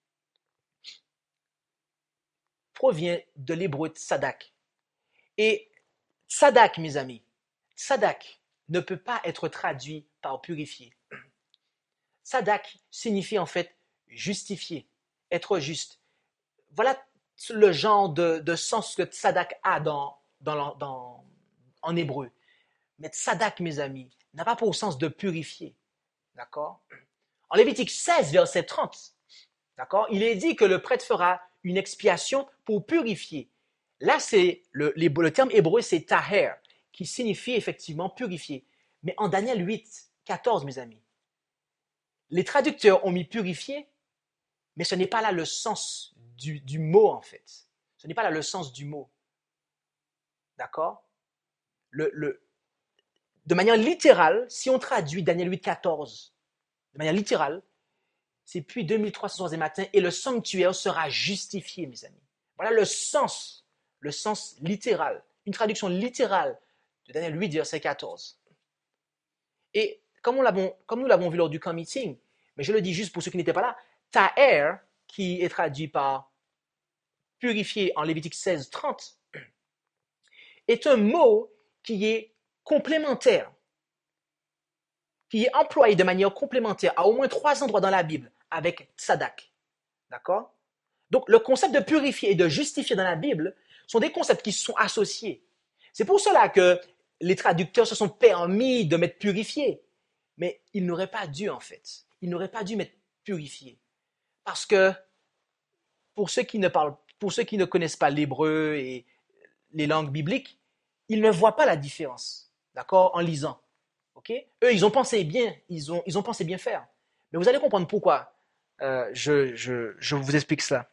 provient de l'hébreu tsadak. Et tsadak, mes amis, tsadak ne peut pas être traduit par purifié. Tsadak signifie en fait justifier, être juste. Voilà le genre de, de sens que tsadak a dans, dans, dans, en hébreu. Mais tsadak, mes amis, n'a pas pour sens de purifier. D'accord? En Lévitique seize, verset trente, d'accord, il est dit que le prêtre fera une expiation pour purifier. Là, c'est le, le, le terme hébreu, c'est taher, qui signifie effectivement purifier. Mais en Daniel huit, quatorze, mes amis, les traducteurs ont mis purifier, mais ce n'est pas là le sens du, du mot, en fait. Ce n'est pas là le sens du mot. D'accord? Le, le, de manière littérale, si on traduit Daniel huit, quatorze, de manière littérale, c'est puis deux mille trois cents soirs et matins, et le sanctuaire sera justifié, mes amis. Voilà le sens, le sens littéral, une traduction littérale de Daniel huit, verset quatorze. Et comme, on l'avons, comme nous l'avons vu lors du camp meeting, mais je le dis juste pour ceux qui n'étaient pas là, ta'er, qui est traduit par purifié en Lévitique seize, trente, est un mot qui est complémentaire, qui est employé de manière complémentaire à au moins trois endroits dans la Bible avec tzadak. D'accord? Donc, le concept de purifier et de justifier dans la Bible sont des concepts qui sont associés. C'est pour cela que les traducteurs se sont permis de mettre purifier. Mais ils n'auraient pas dû, en fait. Ils n'auraient pas dû mettre purifier. Parce que, pour ceux qui ne parlent, pour ceux qui ne connaissent pas l'hébreu et les langues bibliques, ils ne voient pas la différence. D'accord? En lisant. OK? Eux, ils ont pensé bien, ils ont, ils ont pensé bien faire. Mais vous allez comprendre pourquoi euh, je, je, je vous explique cela.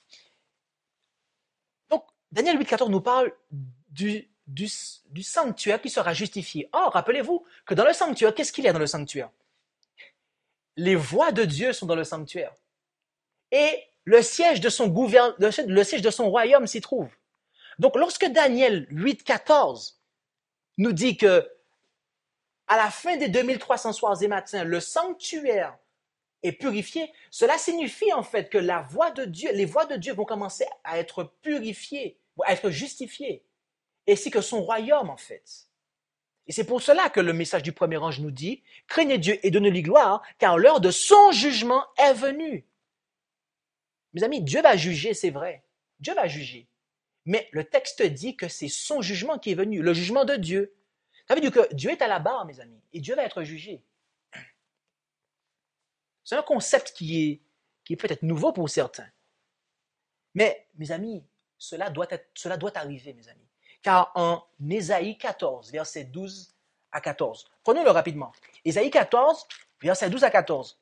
Donc, Daniel huit, quatorze nous parle du, du, du sanctuaire qui sera justifié. Or, rappelez-vous que dans le sanctuaire, qu'est-ce qu'il y a dans le sanctuaire? Les voix de Dieu sont dans le sanctuaire. Et le siège de son gouverne, le siège de son royaume s'y trouve. Donc, lorsque Daniel huit, quatorze nous dit que à la fin des deux mille trois cents soirs et matins, le sanctuaire est purifié, cela signifie en fait que la voix de Dieu, les voix de Dieu vont commencer à être purifiées, à être justifiées, ainsi que son royaume en fait. Et c'est pour cela que le message du premier ange nous dit « Craignez Dieu et donnez-lui gloire, car l'heure de son jugement est venue. » Mes amis, Dieu va juger, c'est vrai. Dieu va juger. Mais le texte dit que c'est son jugement qui est venu, le jugement de Dieu. Ça veut dire que Dieu est à la barre, mes amis, et Dieu va être jugé. C'est un concept qui est, qui est peut-être nouveau pour certains. Mais, mes amis, cela doit, être, cela doit arriver, mes amis. Car en Ésaïe quatorze, versets douze à quatorze, prenons-le rapidement. Ésaïe quatorze, versets douze à quatorze.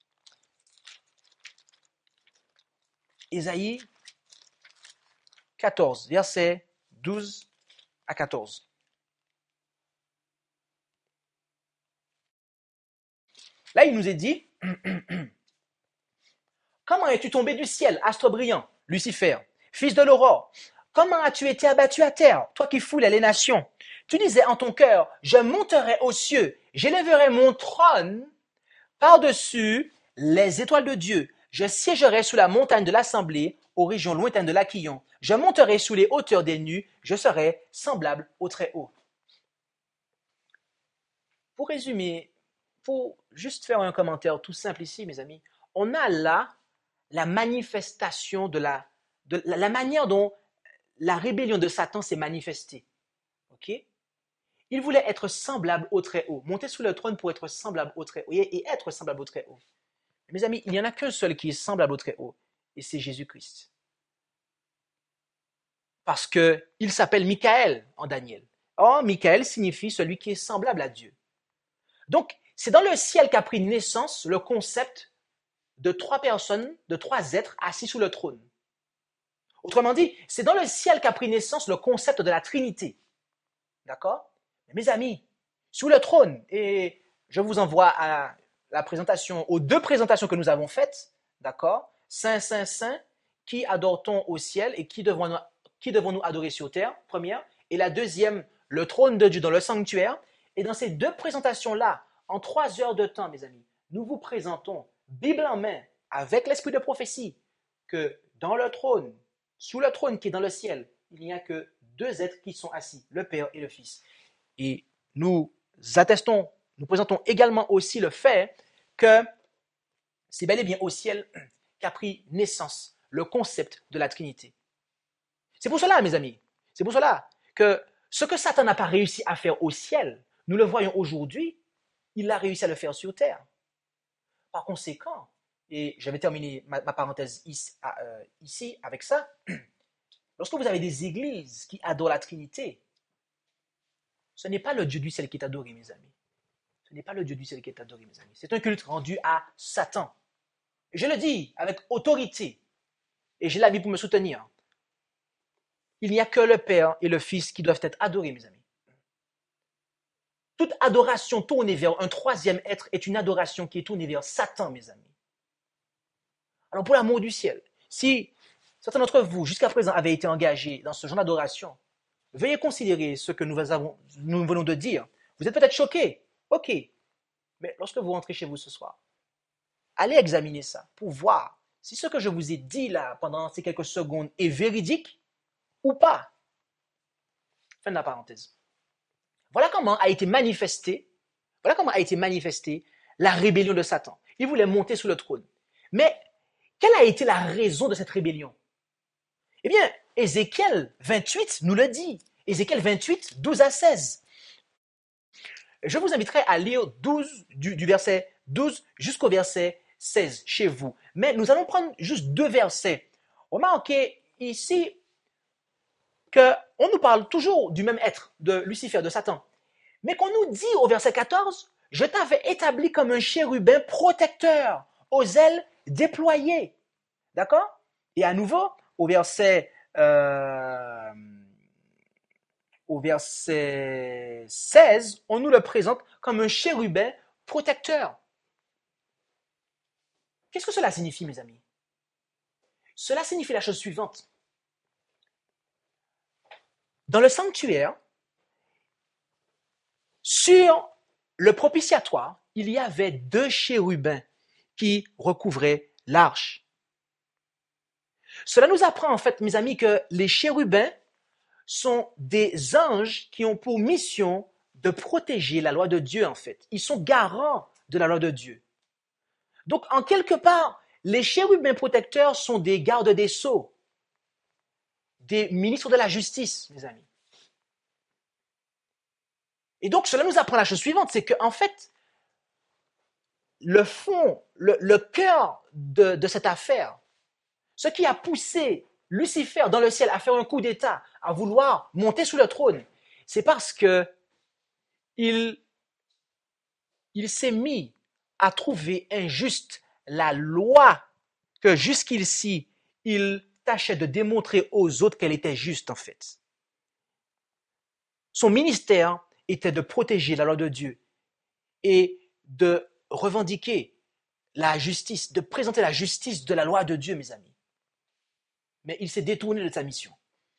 Ésaïe quatorze, versets douze à quatorze. Là, il nous est dit, « Comment es-tu tombé du ciel, astre brillant, Lucifer, fils de l'aurore? Comment as-tu été abattu à terre, toi qui foules les nations? Tu disais en ton cœur, je monterai aux cieux, j'élèverai mon trône par-dessus les étoiles de Dieu. Je siégerai sous la montagne de l'assemblée, aux régions lointaines de l'Aquillon. Je monterai sous les hauteurs des nues, je serai semblable au Très-Haut. » Pour résumer, pour juste faire un commentaire tout simple ici, mes amis, on a là la manifestation de la, de la, la manière dont la rébellion de Satan s'est manifestée. Ok? Il voulait être semblable au Très-Haut, monter sous le trône pour être semblable au Très-Haut et, et être semblable au Très-Haut. Mes amis, il n'y en a qu'un seul qui est semblable au Très-Haut, et c'est Jésus-Christ. Parce qu'il s'appelle Michaël en Daniel. Or, Michaël signifie celui qui est semblable à Dieu. Donc, c'est dans le ciel qu'a pris naissance le concept de trois personnes, de trois êtres assis sous le trône. Autrement dit, c'est dans le ciel qu'a pris naissance le concept de la Trinité. D'accord? Mes amis, sous le trône, et je vous envoie à la présentation, aux deux présentations que nous avons faites, d'accord? Saint, Saint, Saint, qui adore-t-on au ciel et qui devons-nous, qui devons-nous adorer sur terre, première, et la deuxième, le trône de Dieu dans le sanctuaire. Et dans ces deux présentations-là, en trois heures de temps, mes amis, nous vous présentons, Bible en main, avec l'esprit de prophétie, que dans le trône, sous le trône qui est dans le ciel, il n'y a que deux êtres qui sont assis, le Père et le Fils. Et nous attestons, nous présentons également aussi le fait que c'est bel et bien au ciel qu'a pris naissance le concept de la Trinité. C'est pour cela, mes amis, c'est pour cela que ce que Satan n'a pas réussi à faire au ciel, nous le voyons aujourd'hui, il a réussi à le faire sur terre. Par conséquent, et je vais terminer ma, ma parenthèse ici, euh, ici avec ça, lorsque vous avez des églises qui adorent la Trinité, ce n'est pas le Dieu du ciel qui est adoré, mes amis. Ce n'est pas le Dieu du ciel qui est adoré, mes amis. C'est un culte rendu à Satan. Et je le dis avec autorité, et j'ai la vie pour me soutenir. Il n'y a que le Père et le Fils qui doivent être adorés, mes amis. Toute adoration tournée vers un troisième être est une adoration qui est tournée vers Satan, mes amis. Alors pour l'amour du ciel, si certains d'entre vous, jusqu'à présent, avaient été engagés dans ce genre d'adoration, veuillez considérer ce que nous, avons, nous venons de dire. Vous êtes peut-être choqués, ok, mais lorsque vous rentrez chez vous ce soir, allez examiner ça pour voir si ce que je vous ai dit là pendant ces quelques secondes est véridique ou pas. Fin de la parenthèse. Voilà comment a été manifestée, voilà comment a été manifestée la rébellion de Satan. Il voulait monter sur le trône. Mais quelle a été la raison de cette rébellion? Eh bien, Ézéchiel vingt-huit nous le dit. Ézéchiel vingt-huit, douze à seize. Je vous inviterai à lire douze, du, du verset douze jusqu'au verset seize chez vous. Mais nous allons prendre juste deux versets. Remarquez ici qu'on nous parle toujours du même être, de Lucifer, de Satan. Mais qu'on nous dit au verset quatorze, « Je t'avais établi comme un chérubin protecteur, aux ailes déployées. » D'accord? Et à nouveau, au verset, euh, au verset seize, on nous le présente comme un chérubin protecteur. Qu'est-ce que cela signifie, mes amis? Cela signifie la chose suivante. Dans le sanctuaire, sur le propitiatoire, il y avait deux chérubins qui recouvraient l'arche. Cela nous apprend en fait, mes amis, que les chérubins sont des anges qui ont pour mission de protéger la loi de Dieu en fait. Ils sont garants de la loi de Dieu. Donc, en quelque part, les chérubins protecteurs sont des gardes des sceaux, des ministres de la justice, mes amis. Et donc, cela nous apprend la chose suivante, c'est qu'en fait, le fond, le, le cœur de, de cette affaire, ce qui a poussé Lucifer dans le ciel à faire un coup d'État, à vouloir monter sous le trône, c'est parce que il, il s'est mis à trouver injuste la loi que jusqu'ici, il tâchait de démontrer aux autres qu'elle était juste en fait. Son ministère était de protéger la loi de Dieu et de revendiquer la justice, de présenter la justice de la loi de Dieu, mes amis. Mais il s'est détourné de sa mission.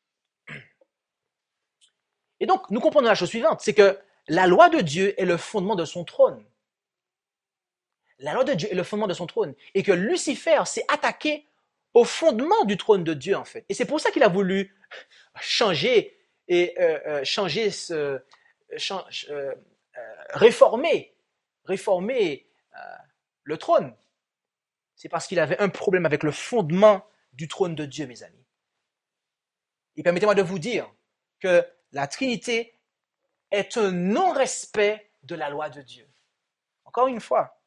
Et donc, nous comprenons la chose suivante, c'est que la loi de Dieu est le fondement de son trône. La loi de Dieu est le fondement de son trône. Et que Lucifer s'est attaqué au fondement du trône de Dieu, en fait. Et c'est pour ça qu'il a voulu changer et euh, euh, changer ce, change, euh, euh, réformer, réformer euh, le trône. C'est parce qu'il avait un problème avec le fondement du trône de Dieu, mes amis. Et permettez-moi de vous dire que la Trinité est un non-respect de la loi de Dieu. Encore une fois.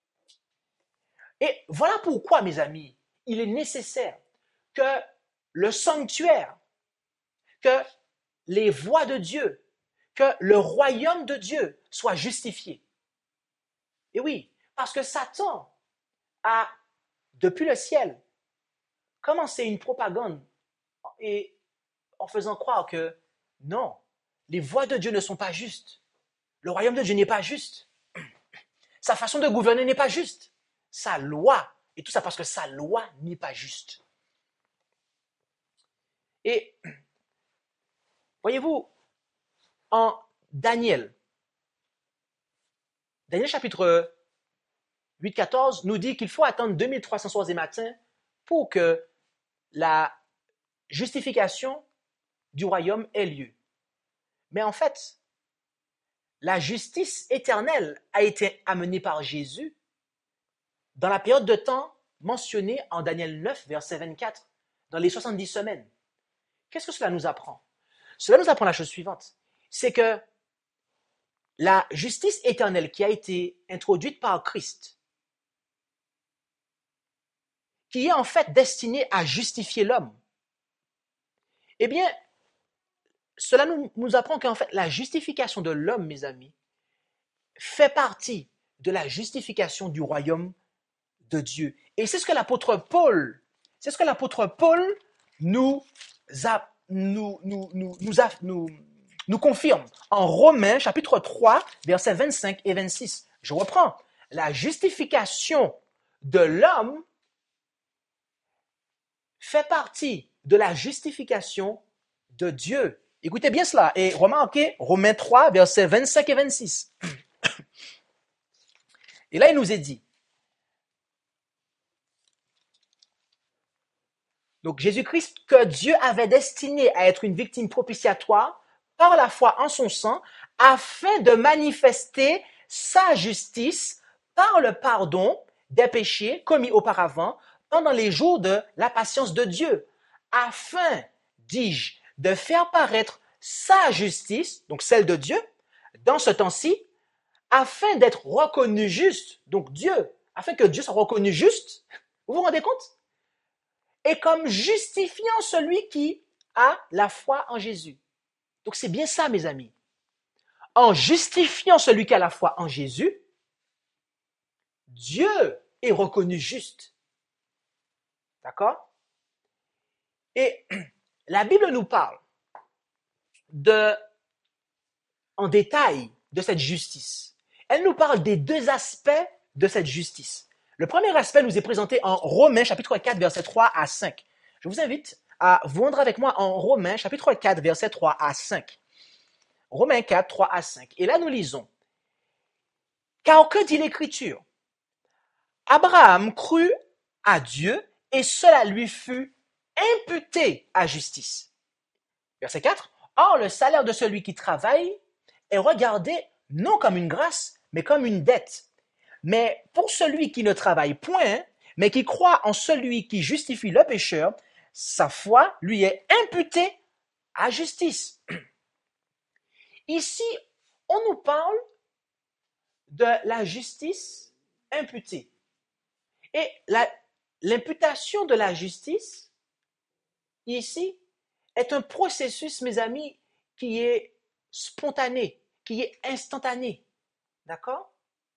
Et voilà pourquoi, mes amis, il est nécessaire que le sanctuaire, que les voies de Dieu, que le royaume de Dieu soit justifié. Et oui, parce que Satan a, depuis le ciel, commencé une propagande et en faisant croire que non, les voies de Dieu ne sont pas justes. Le royaume de Dieu n'est pas juste. Sa façon de gouverner n'est pas juste. Sa loi, et tout ça parce que sa loi n'est pas juste. Et voyez-vous, en Daniel, Daniel chapitre huit quatorze nous dit qu'il faut attendre deux mille trois cents soirs et matins pour que la justification du royaume ait lieu. Mais en fait, la justice éternelle a été amenée par Jésus dans la période de temps mentionnée en Daniel neuf, verset vingt-quatre, dans les soixante-dix semaines. Qu'est-ce que cela nous apprend? Cela nous apprend la chose suivante, c'est que la justice éternelle qui a été introduite par Christ, qui est en fait destinée à justifier l'homme, eh bien, cela nous, nous apprend qu'en fait, la justification de l'homme, mes amis, fait partie de la justification du royaume de Dieu. Et c'est ce que l'apôtre Paul, c'est ce que l'apôtre Paul nous, a, nous, nous, nous, nous, a, nous, nous confirme en Romains chapitre trois, versets vingt-cinq et vingt-six. Je reprends. La justification de l'homme fait partie de la justification de Dieu. Écoutez bien cela et remarquez Romains trois, versets vingt-cinq et vingt-six. Et là, il nous est dit, donc Jésus-Christ que Dieu avait destiné à être une victime propitiatoire par la foi en son sang, afin de manifester sa justice par le pardon des péchés commis auparavant pendant les jours de la patience de Dieu, afin, dis-je, de faire paraître sa justice, donc celle de Dieu, dans ce temps-ci, afin d'être reconnu juste, donc Dieu, afin que Dieu soit reconnu juste, vous vous rendez compte? Et comme justifiant celui qui a la foi en Jésus. Donc c'est bien ça, mes amis. En justifiant celui qui a la foi en Jésus, Dieu est reconnu juste. D'accord? Et la Bible nous parle de, en détail de cette justice. Elle nous parle des deux aspects de cette justice. Le premier aspect nous est présenté en Romains chapitre quatre, versets trois à cinq. Je vous invite à vous rendre avec moi en Romains chapitre quatre, versets trois à cinq. Romains quatre, trois à cinq. Et là, nous lisons. Car que dit l'Écriture? Abraham crut à Dieu et cela lui fut imputé à justice. Verset quatre. Or, le salaire de celui qui travaille est regardé non comme une grâce, mais comme une dette. Mais pour celui qui ne travaille point, mais qui croit en celui qui justifie le pécheur, sa foi lui est imputée à justice. Ici, on nous parle de la justice imputée. Et la, l'imputation de la justice, ici, est un processus, mes amis, qui est spontané, qui est instantané. D'accord?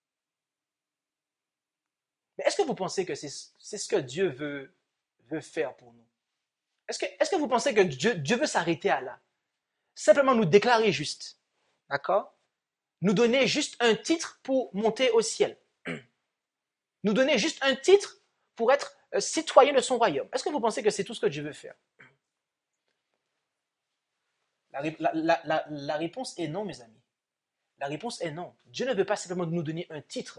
Mais est-ce que vous pensez que c'est, c'est ce que Dieu veut, veut faire pour nous? Est-ce que, est-ce que vous pensez que Dieu, Dieu veut s'arrêter à là? Simplement nous déclarer juste. D'accord? Nous donner juste un titre pour monter au ciel. Nous donner juste un titre pour être citoyen de son royaume. Est-ce que vous pensez que c'est tout ce que Dieu veut faire? La, la, la, la, la réponse est non, mes amis. La réponse est non. Dieu ne veut pas simplement nous donner un titre.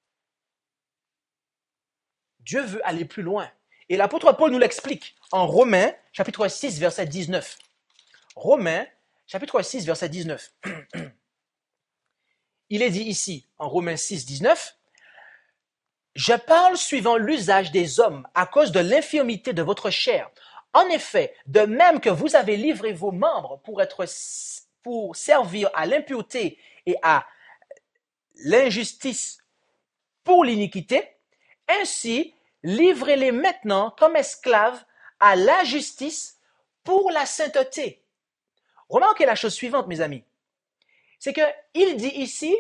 Dieu veut aller plus loin. Et l'apôtre Paul nous l'explique en Romains, chapitre six, verset dix-neuf. Romains, chapitre six, verset dix-neuf. Il est dit ici, en Romains six, dix-neuf, « Je parle suivant l'usage des hommes à cause de l'infirmité de votre chair. En effet, de même que vous avez livré vos membres pour, être, pour servir à l'impureté et à l'injustice pour l'iniquité, ainsi, livrez-les maintenant comme esclaves à la justice pour la sainteté. » Remarquez la chose suivante, mes amis. C'est qu'il dit ici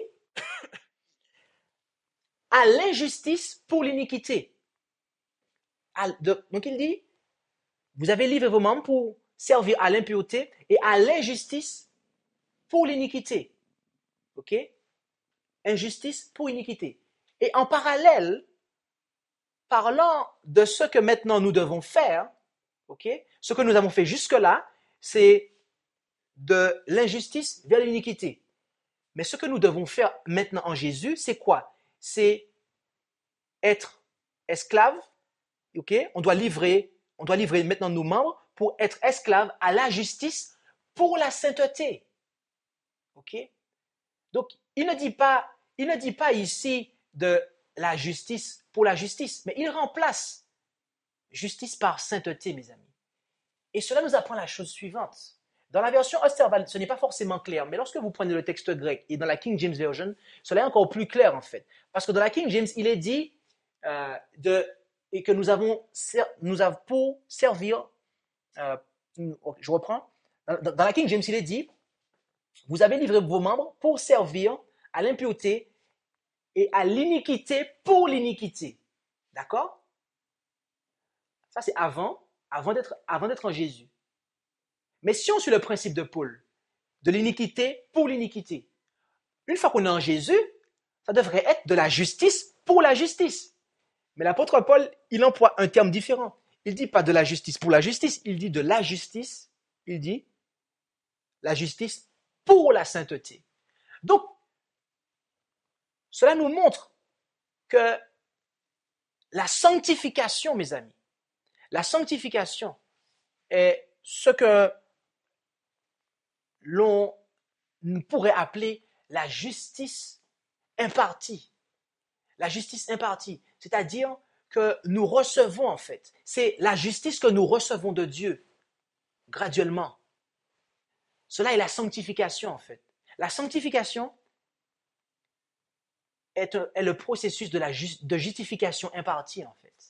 à l'injustice pour l'iniquité. Donc il dit, vous avez livré vos membres pour servir à l'impureté et à l'injustice pour l'iniquité. Ok? Injustice pour iniquité. Et en parallèle, parlant de ce que maintenant nous devons faire, ok, ce que nous avons fait jusque-là, c'est de l'injustice vers l'iniquité. Mais ce que nous devons faire maintenant en Jésus, c'est quoi? C'est être esclave, ok? On doit livrer, on doit livrer maintenant nos membres pour être esclaves à la justice pour la sainteté. Ok? Donc, il ne dit pas, il ne dit pas ici de la justice pour la justice, mais il remplace justice par sainteté, mes amis. Et cela nous apprend la chose suivante. Dans la version Osterwald, ce n'est pas forcément clair, mais lorsque vous prenez le texte grec et dans la King James Version, cela est encore plus clair en fait. Parce que dans la King James, il est dit euh, de, et que nous avons, nous avons pour servir, euh, je reprends, dans, dans la King James, il est dit, vous avez livré vos membres pour servir à l'impureté et à l'iniquité pour l'iniquité. D'accord? Ça c'est avant, avant d'être, avant d'être en Jésus. Mais si on suit le principe de Paul, de l'iniquité pour l'iniquité, une fois qu'on est en Jésus, ça devrait être de la justice pour la justice. Mais l'apôtre Paul, il emploie un terme différent. il dit pas de la justice pour la justice, il dit de la justice, il dit la justice pour la sainteté. Donc, cela nous montre que la sanctification, mes amis, la sanctification est ce que l'on pourrait appeler la justice impartie. La justice impartie, c'est-à-dire que nous recevons en fait, c'est la justice que nous recevons de Dieu graduellement. Cela est la sanctification en fait. La sanctification est, un, est le processus de, la ju- de justification impartie en fait.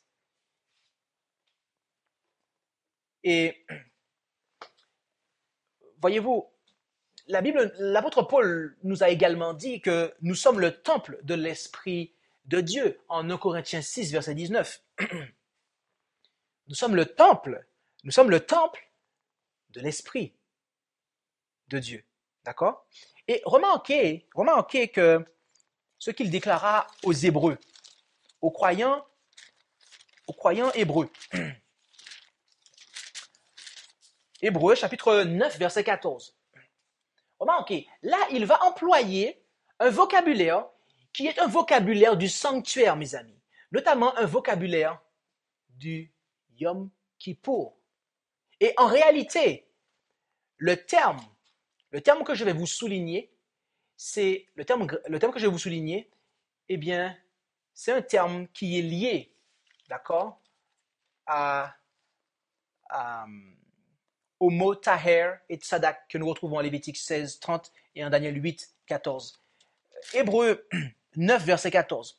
Et voyez-vous, la Bible, l'apôtre Paul nous a également dit que nous sommes le temple de l'Esprit de Dieu en un Corinthiens six, verset dix-neuf. Nous sommes le temple, nous sommes le temple de l'Esprit de Dieu. D'accord? Et remarquez, remarquez que ce qu'il déclara aux Hébreux, aux croyants, aux croyants hébreux. Hébreux, chapitre neuf, verset quatorze. Remarquez, là, il va employer un vocabulaire qui est un vocabulaire du sanctuaire, mes amis. Notamment un vocabulaire du Yom Kippour. Et en réalité, le terme, le terme que je vais vous souligner, c'est le terme, le terme que je vais vous souligner, eh bien, c'est un terme qui est lié, d'accord, à, à, au mot Taher et Tzadak que nous retrouvons en Lévitique seize, trente et en Daniel huit, quatorze. Hébreux neuf, verset quatorze.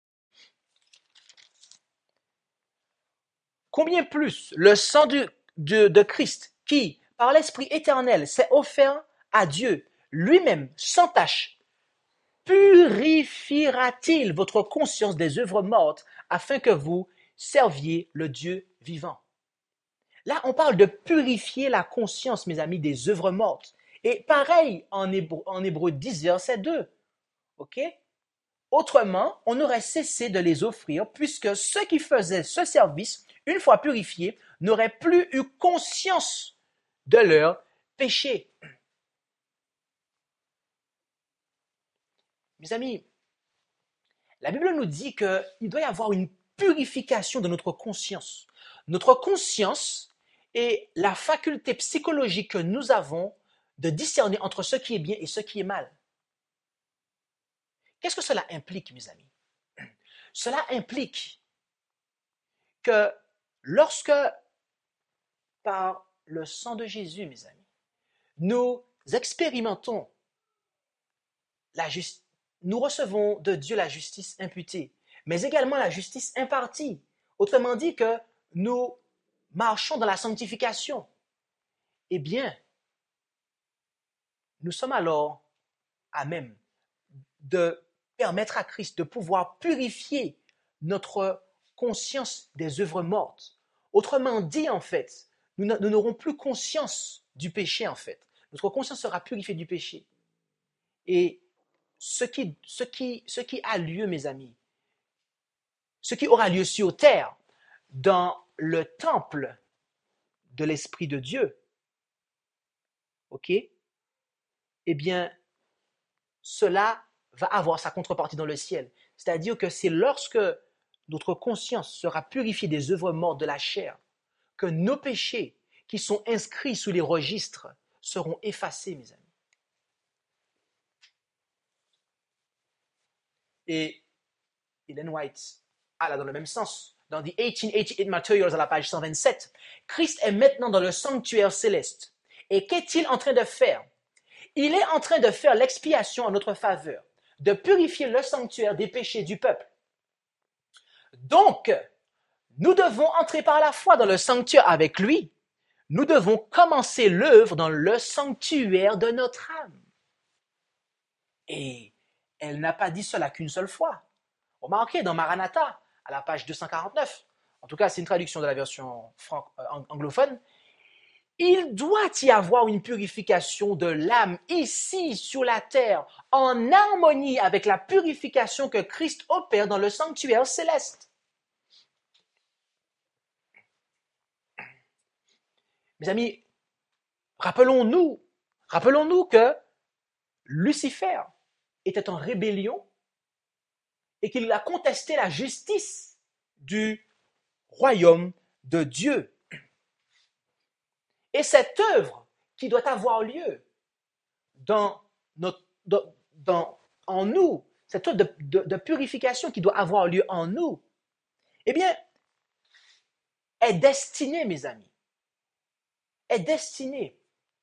Combien plus le sang de, de, de Christ qui, par l'Esprit éternel, s'est offert à Dieu lui-même sans tache, purifiera-t-il votre conscience des œuvres mortes afin que vous serviez le Dieu vivant? Là, on parle de purifier la conscience, mes amis, des œuvres mortes. Et pareil en Hébreu, en Hébreu dix, verset deux. OK? Autrement, on aurait cessé de les offrir puisque ceux qui faisaient ce service, une fois purifiés, n'auraient plus eu conscience de leur péché. Mes amis, la Bible nous dit qu'il doit y avoir une purification de notre conscience. Notre conscience est la faculté psychologique que nous avons de discerner entre ce qui est bien et ce qui est mal. Qu'est-ce que cela implique, mes amis? Cela implique que lorsque, par le sang de Jésus, mes amis, nous expérimentons la justice, nous recevons de Dieu la justice imputée, mais également la justice impartie. Autrement dit que nous marchons dans la sanctification. Eh bien, nous sommes alors à même de permettre à Christ de pouvoir purifier notre conscience des œuvres mortes. Autrement dit, en fait, nous n'aurons plus conscience du péché, en fait. Notre conscience sera purifiée du péché. Et ce qui, ce qui, ce qui a lieu, mes amis, ce qui aura lieu sur terre, dans le temple de l'Esprit de Dieu, ok? Eh bien, cela va avoir sa contrepartie dans le ciel. C'est-à-dire que c'est lorsque notre conscience sera purifiée des œuvres mortes de la chair que nos péchés qui sont inscrits sous les registres seront effacés, mes amis. Et Ellen White alla dans le même sens. Dans The mille huit cent quatre-vingt-dix-huit Materials à la page cent vingt-sept, Christ est maintenant dans le sanctuaire céleste. Et qu'est-il en train de faire? Il est en train de faire l'expiation en notre faveur, de purifier le sanctuaire des péchés du peuple. Donc, nous devons entrer par la foi dans le sanctuaire avec lui. Nous devons commencer l'œuvre dans le sanctuaire de notre âme. Et elle n'a pas dit cela qu'une seule fois. Remarquez, dans Maranatha, à la page deux cent quarante-neuf, en tout cas c'est une traduction de la version franc- euh, anglophone, il doit y avoir une purification de l'âme ici sur la terre, en harmonie avec la purification que Christ opère dans le sanctuaire céleste. Mes amis, rappelons-nous, rappelons-nous que Lucifer était en rébellion et qu'il a contesté la justice du royaume de Dieu. Et cette œuvre qui doit avoir lieu dans notre, dans, dans, en nous, cette œuvre de, de, de purification qui doit avoir lieu en nous, eh bien, est destinée, mes amis, est destinée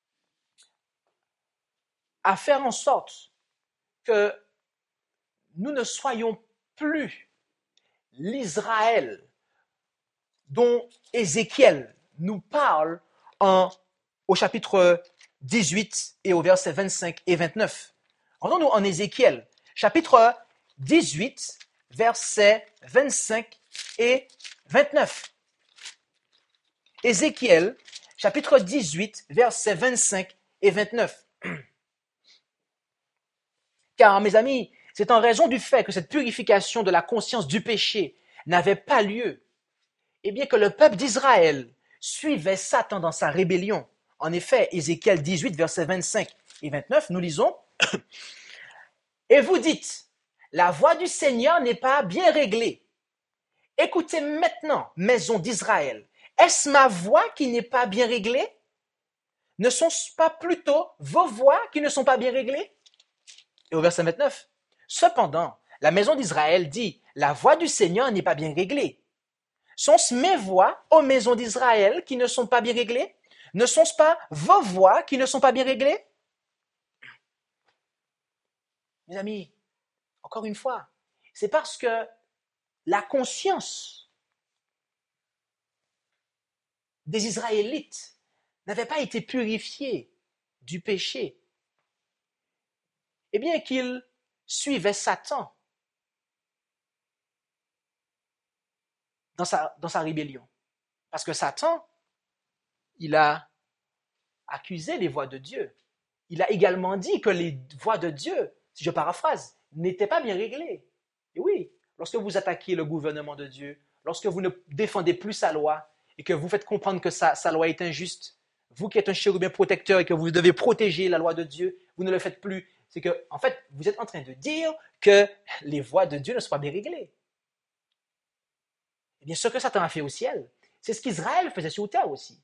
à faire en sorte que nous ne soyons plus l'Israël dont Ézéchiel nous parle en, au chapitre dix-huit et au verset vingt-cinq et vingt-neuf. Rendons-nous en Ézéchiel, chapitre dix-huit, versets vingt-cinq et vingt-neuf. Ézéchiel, chapitre dix-huit, versets vingt-cinq et vingt-neuf. Car, mes amis, c'est en raison du fait que cette purification de la conscience du péché n'avait pas lieu, et bien que le peuple d'Israël suivait Satan dans sa rébellion. En effet, Ézéchiel dix-huit, versets vingt-cinq et vingt-neuf, nous lisons « Et vous dites, la voix du Seigneur n'est pas bien réglée. Écoutez maintenant, maison d'Israël, est-ce ma voix qui n'est pas bien réglée? Ne sont-ce pas plutôt vos voix qui ne sont pas bien réglées? » Et au verset vingt-neuf, « Cependant, la maison d'Israël dit, la voix du Seigneur n'est pas bien réglée. Sont-ce mes voix, ô maison d'Israël, qui ne sont pas bien réglées? Ne sont-ce pas vos voix qui ne sont pas bien réglées? » Mes amis, encore une fois, c'est parce que la conscience des Israélites n'avait pas été purifiée du péché, et bien qu'ils suivaient Satan dans sa, dans sa rébellion. Parce que Satan, il a accusé les voix de Dieu. Il a également dit que les voix de Dieu, si je paraphrase, n'étaient pas bien réglées. Et oui, lorsque vous attaquez le gouvernement de Dieu, lorsque vous ne défendez plus sa loi et que vous faites comprendre que sa, sa loi est injuste, vous qui êtes un chérubin protecteur et que vous devez protéger la loi de Dieu, vous ne le faites plus. C'est que, en fait, vous êtes en train de dire que les voies de Dieu ne sont pas bien réglées. Eh bien, ce que Satan a fait au ciel, c'est ce qu'Israël faisait sur terre aussi.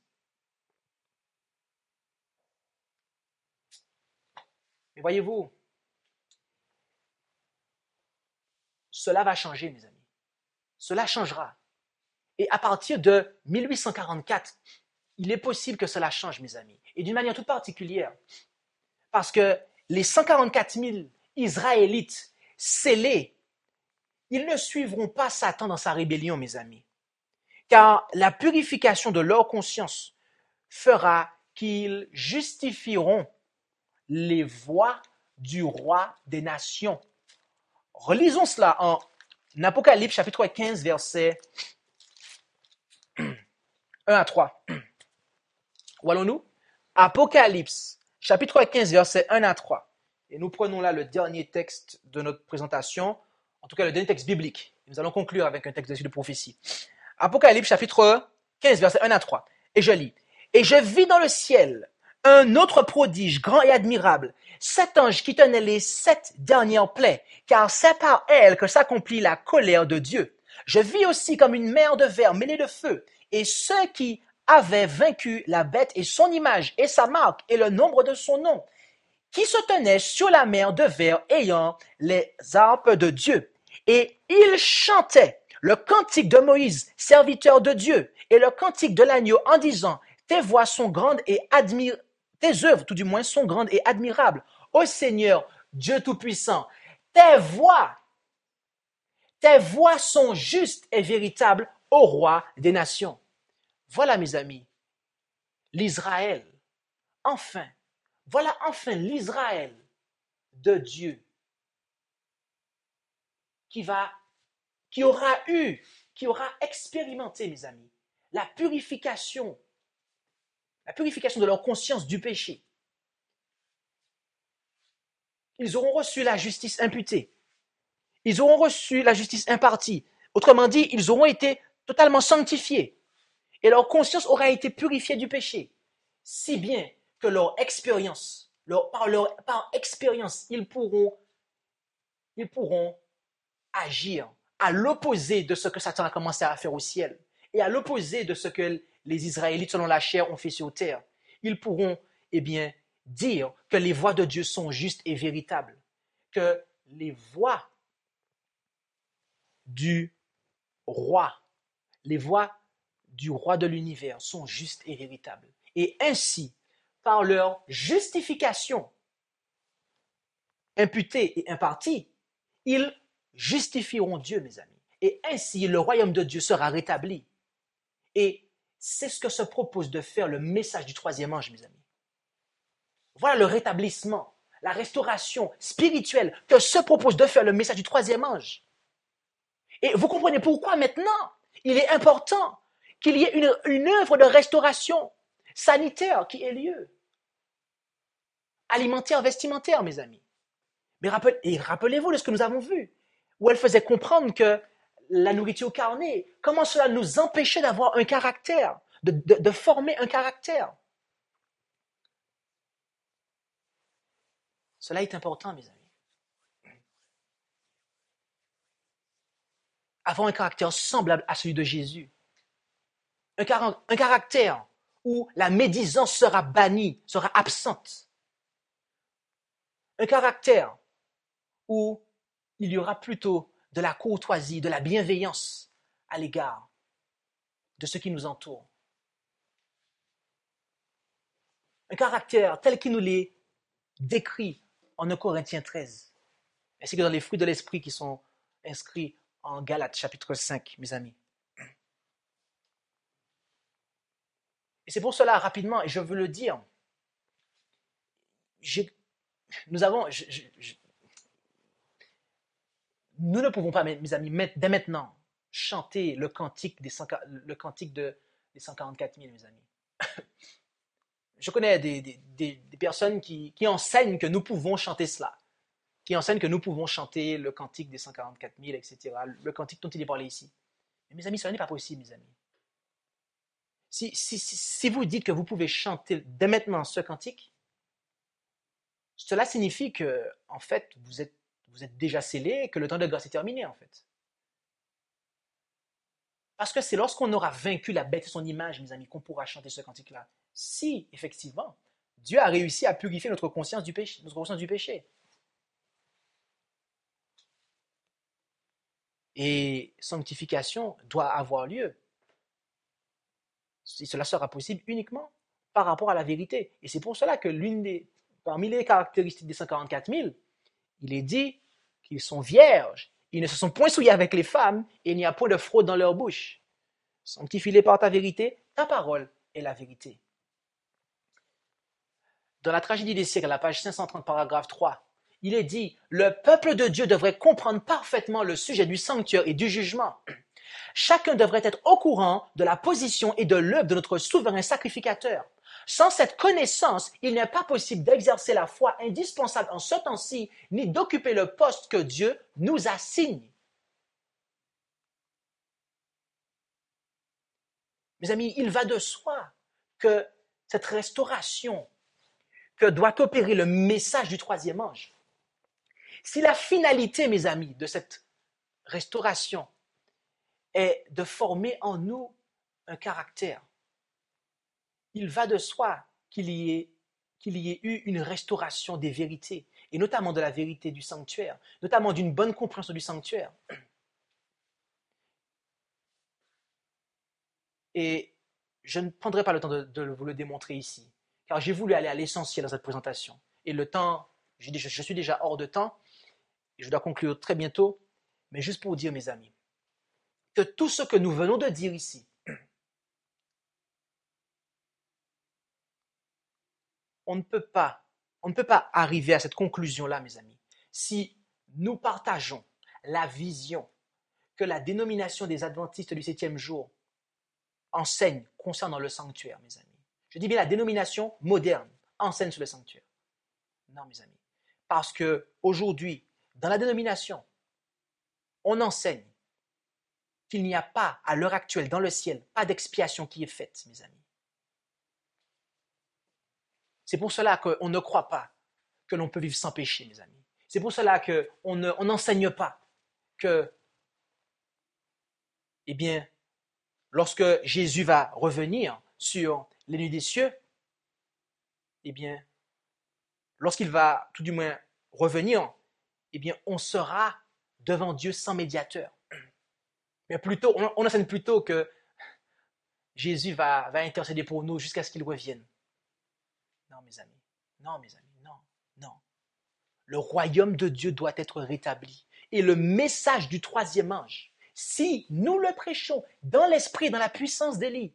Mais voyez-vous, cela va changer, mes amis. Cela changera. Et à partir de mille huit cent quarante-quatre, il est possible que cela change, mes amis. Et d'une manière toute particulière. Parce que les cent quarante-quatre mille Israélites scellés, ils ne suivront pas Satan dans sa rébellion, mes amis. Car la purification de leur conscience fera qu'ils justifieront les voies du roi des nations. Relisons cela en Apocalypse chapitre quinze, versets un à trois. Où allons-nous? Apocalypse chapitre quinze, versets un à trois. Et nous prenons là le dernier texte de notre présentation, en tout cas le dernier texte biblique. Nous allons conclure avec un texte de prophétie. Apocalypse chapitre quinze, versets un à trois. Et je lis. « Et je vis dans le ciel un autre prodige grand et admirable, sept anges qui tenaient les sept dernières plaies, car c'est par elles que s'accomplit la colère de Dieu. Je vis aussi comme une mer de verre mêlée de feu, et ceux qui avaient vaincu la bête et son image et sa marque et le nombre de son nom, qui se tenaient sur la mer de verre ayant les harpes de Dieu. Et ils chantaient le cantique de Moïse, serviteur de Dieu, et le cantique de l'agneau en disant, tes voix sont grandes et admirables, tes œuvres, tout du moins, sont grandes et admirables. Ô Seigneur, Dieu Tout-Puissant, tes voix, tes voix sont justes et véritables, ô roi des nations. » Voilà, mes amis, l'Israël, enfin, voilà enfin l'Israël de Dieu qui va, qui aura eu, qui aura expérimenté, mes amis, la purification, la purification de leur conscience du péché. Ils auront reçu la justice imputée. Ils auront reçu la justice impartie. Autrement dit, ils auront été totalement sanctifiés. Et leur conscience aura été purifiée du péché. si bien que leur expérience, leur, par leur par expérience, ils pourront, ils pourront agir à l'opposé de ce que Satan a commencé à faire au ciel et à l'opposé de ce que les Israélites, selon la chair, ont fait sur terre. Ils pourront, eh bien, dire que les voies de Dieu sont justes et véritables, que les voies du roi, les voies du roi de l'univers sont justes et véritables. Et ainsi, par leur justification imputée et impartie, ils justifieront Dieu, mes amis. Et ainsi, le royaume de Dieu sera rétabli. Et c'est ce que se propose de faire le message du troisième ange, mes amis. Voilà le rétablissement, la restauration spirituelle que se propose de faire le message du troisième ange. Et vous comprenez pourquoi maintenant il est important qu'il y ait une, une œuvre de restauration sanitaire qui ait lieu. Alimentaire, vestimentaire, mes amis. Mais rappel, et rappelez-vous de ce que nous avons vu, où elle faisait comprendre que la nourriture carnée, comment cela nous empêchait d'avoir un caractère, de, de, de former un caractère. Cela est important, mes amis. Avoir un caractère semblable à celui de Jésus. Un, car- un caractère où la médisance sera bannie, sera absente. Un caractère où il y aura plutôt de la courtoisie, de la bienveillance à l'égard de ceux qui nous entourent. Un caractère tel qu'il nous l'est décrit en un Corinthiens treize, ainsi que dans les fruits de l'esprit qui sont inscrits en Galates chapitre cinq, mes amis. Et c'est pour cela, rapidement, et je veux le dire, j'ai, nous avons, je, je, je, nous ne pouvons pas, mes amis, dès maintenant, chanter le cantique des, cent, le cantique de, des cent quarante-quatre mille, mes amis. Je connais des, des, des, des personnes qui, qui enseignent que nous pouvons chanter cela, qui enseignent que nous pouvons chanter le cantique des cent quarante-quatre mille, et cetera, le cantique dont il est parlé ici. Mais mes amis, cela n'est pas possible, mes amis. Si, si, si, si vous dites que vous pouvez chanter dès maintenant ce cantique, cela signifie que, en fait, vous êtes, vous êtes déjà scellé et que le temps de grâce est terminé, en fait. Parce que c'est lorsqu'on aura vaincu la bête et son image, mes amis, qu'on pourra chanter ce cantique-là. Si, effectivement, Dieu a réussi à purifier notre conscience du péché, notre conscience du péché. Et sanctification doit avoir lieu. Et cela sera possible uniquement par rapport à la vérité. Et c'est pour cela que l'une des, parmi les caractéristiques des cent quarante-quatre mille, il est dit qu'ils sont vierges, ils ne se sont point souillés avec les femmes, et il n'y a point de fraude dans leur bouche. Sanctifie-les par ta vérité, ta parole est la vérité. Dans la tragédie des siècles, à la page cinq cent trente, paragraphe trois, il est dit « Le peuple de Dieu devrait comprendre parfaitement le sujet du sanctuaire et du jugement. Chacun devrait être au courant de la position et de l'œuvre de notre souverain sacrificateur. Sans cette connaissance, il n'est pas possible d'exercer la foi indispensable en ce temps-ci, ni d'occuper le poste que Dieu nous assigne. » Mes amis, il va de soi que cette restauration que doit opérer le message du troisième ange, si la finalité, mes amis, de cette restauration est de former en nous un caractère, il va de soi qu'il y ait, qu'il y ait eu une restauration des vérités, et notamment de la vérité du sanctuaire, notamment d'une bonne compréhension du sanctuaire. Et je ne prendrai pas le temps de, de vous le démontrer ici, car j'ai voulu aller à l'essentiel dans cette présentation. Et le temps, je, je suis déjà hors de temps, et je dois conclure très bientôt, mais juste pour dire, mes amis, que tout ce que nous venons de dire ici, on ne peut pas, on ne peut pas arriver à cette conclusion-là, mes amis, si nous partageons la vision que la dénomination des adventistes du septième jour enseigne concernant le sanctuaire, mes amis. Je dis bien la dénomination moderne enseigne sur le sanctuaire. Non, mes amis. Parce que aujourd'hui, dans la dénomination, on enseigne qu'il n'y a pas, à l'heure actuelle, dans le ciel, pas d'expiation qui est faite, mes amis. C'est pour cela qu'on ne croit pas que l'on peut vivre sans péché, mes amis. C'est pour cela qu'on ne, on n'enseigne pas que, eh bien, lorsque Jésus va revenir sur les nuits des cieux, eh bien, lorsqu'il va tout du moins revenir, eh bien, on sera devant Dieu sans médiateur. Mais plutôt, on, on enseigne plutôt que Jésus va, va intercéder pour nous jusqu'à ce qu'il revienne. Non, mes amis. Non, mes amis. Non, non. Le royaume de Dieu doit être rétabli. Et le message du troisième ange, si nous le prêchons dans l'esprit, dans la puissance d'Élie,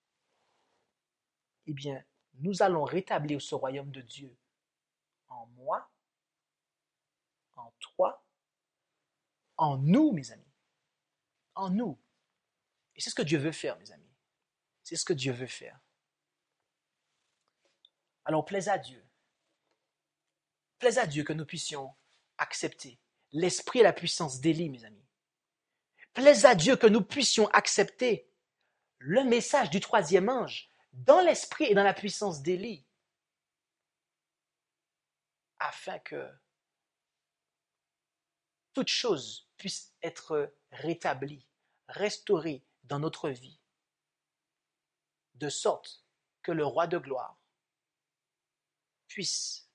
eh bien, nous allons rétablir ce royaume de Dieu en moi, en toi, en nous, mes amis. En nous. Et c'est ce que Dieu veut faire, mes amis. C'est ce que Dieu veut faire. Alors, plaise à Dieu. Plaise à Dieu que nous puissions accepter l'esprit et la puissance d'Élie, mes amis. Plaise à Dieu que nous puissions accepter le message du troisième ange dans l'esprit et dans la puissance d'Élie, afin que toute chose puisse être rétablie, restaurée dans notre vie, de sorte que le roi de gloire puisse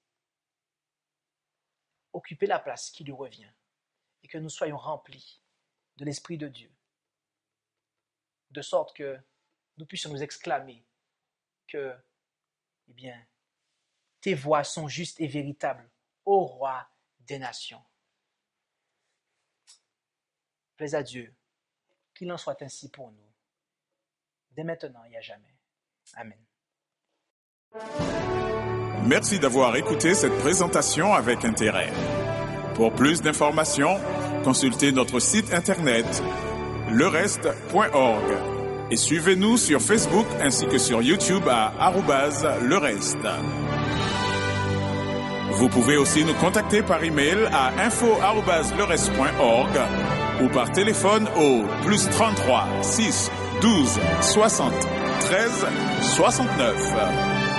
occuper la place qui lui revient et que nous soyons remplis de l'Esprit de Dieu, de sorte que nous puissions nous exclamer que, eh bien, tes voies sont justes et véritables, ô roi des nations. Plaise à Dieu, qu'il en soit ainsi pour nous, dès maintenant et à jamais. Amen. Merci d'avoir écouté cette présentation avec intérêt. Pour plus d'informations, consultez notre site internet le reste point org et suivez-nous sur Facebook ainsi que sur YouTube à arobase lereste. Vous pouvez aussi nous contacter par email à info arobase lereste point org ou par téléphone au plus trente-trois six douze soixante treize soixante-neuf.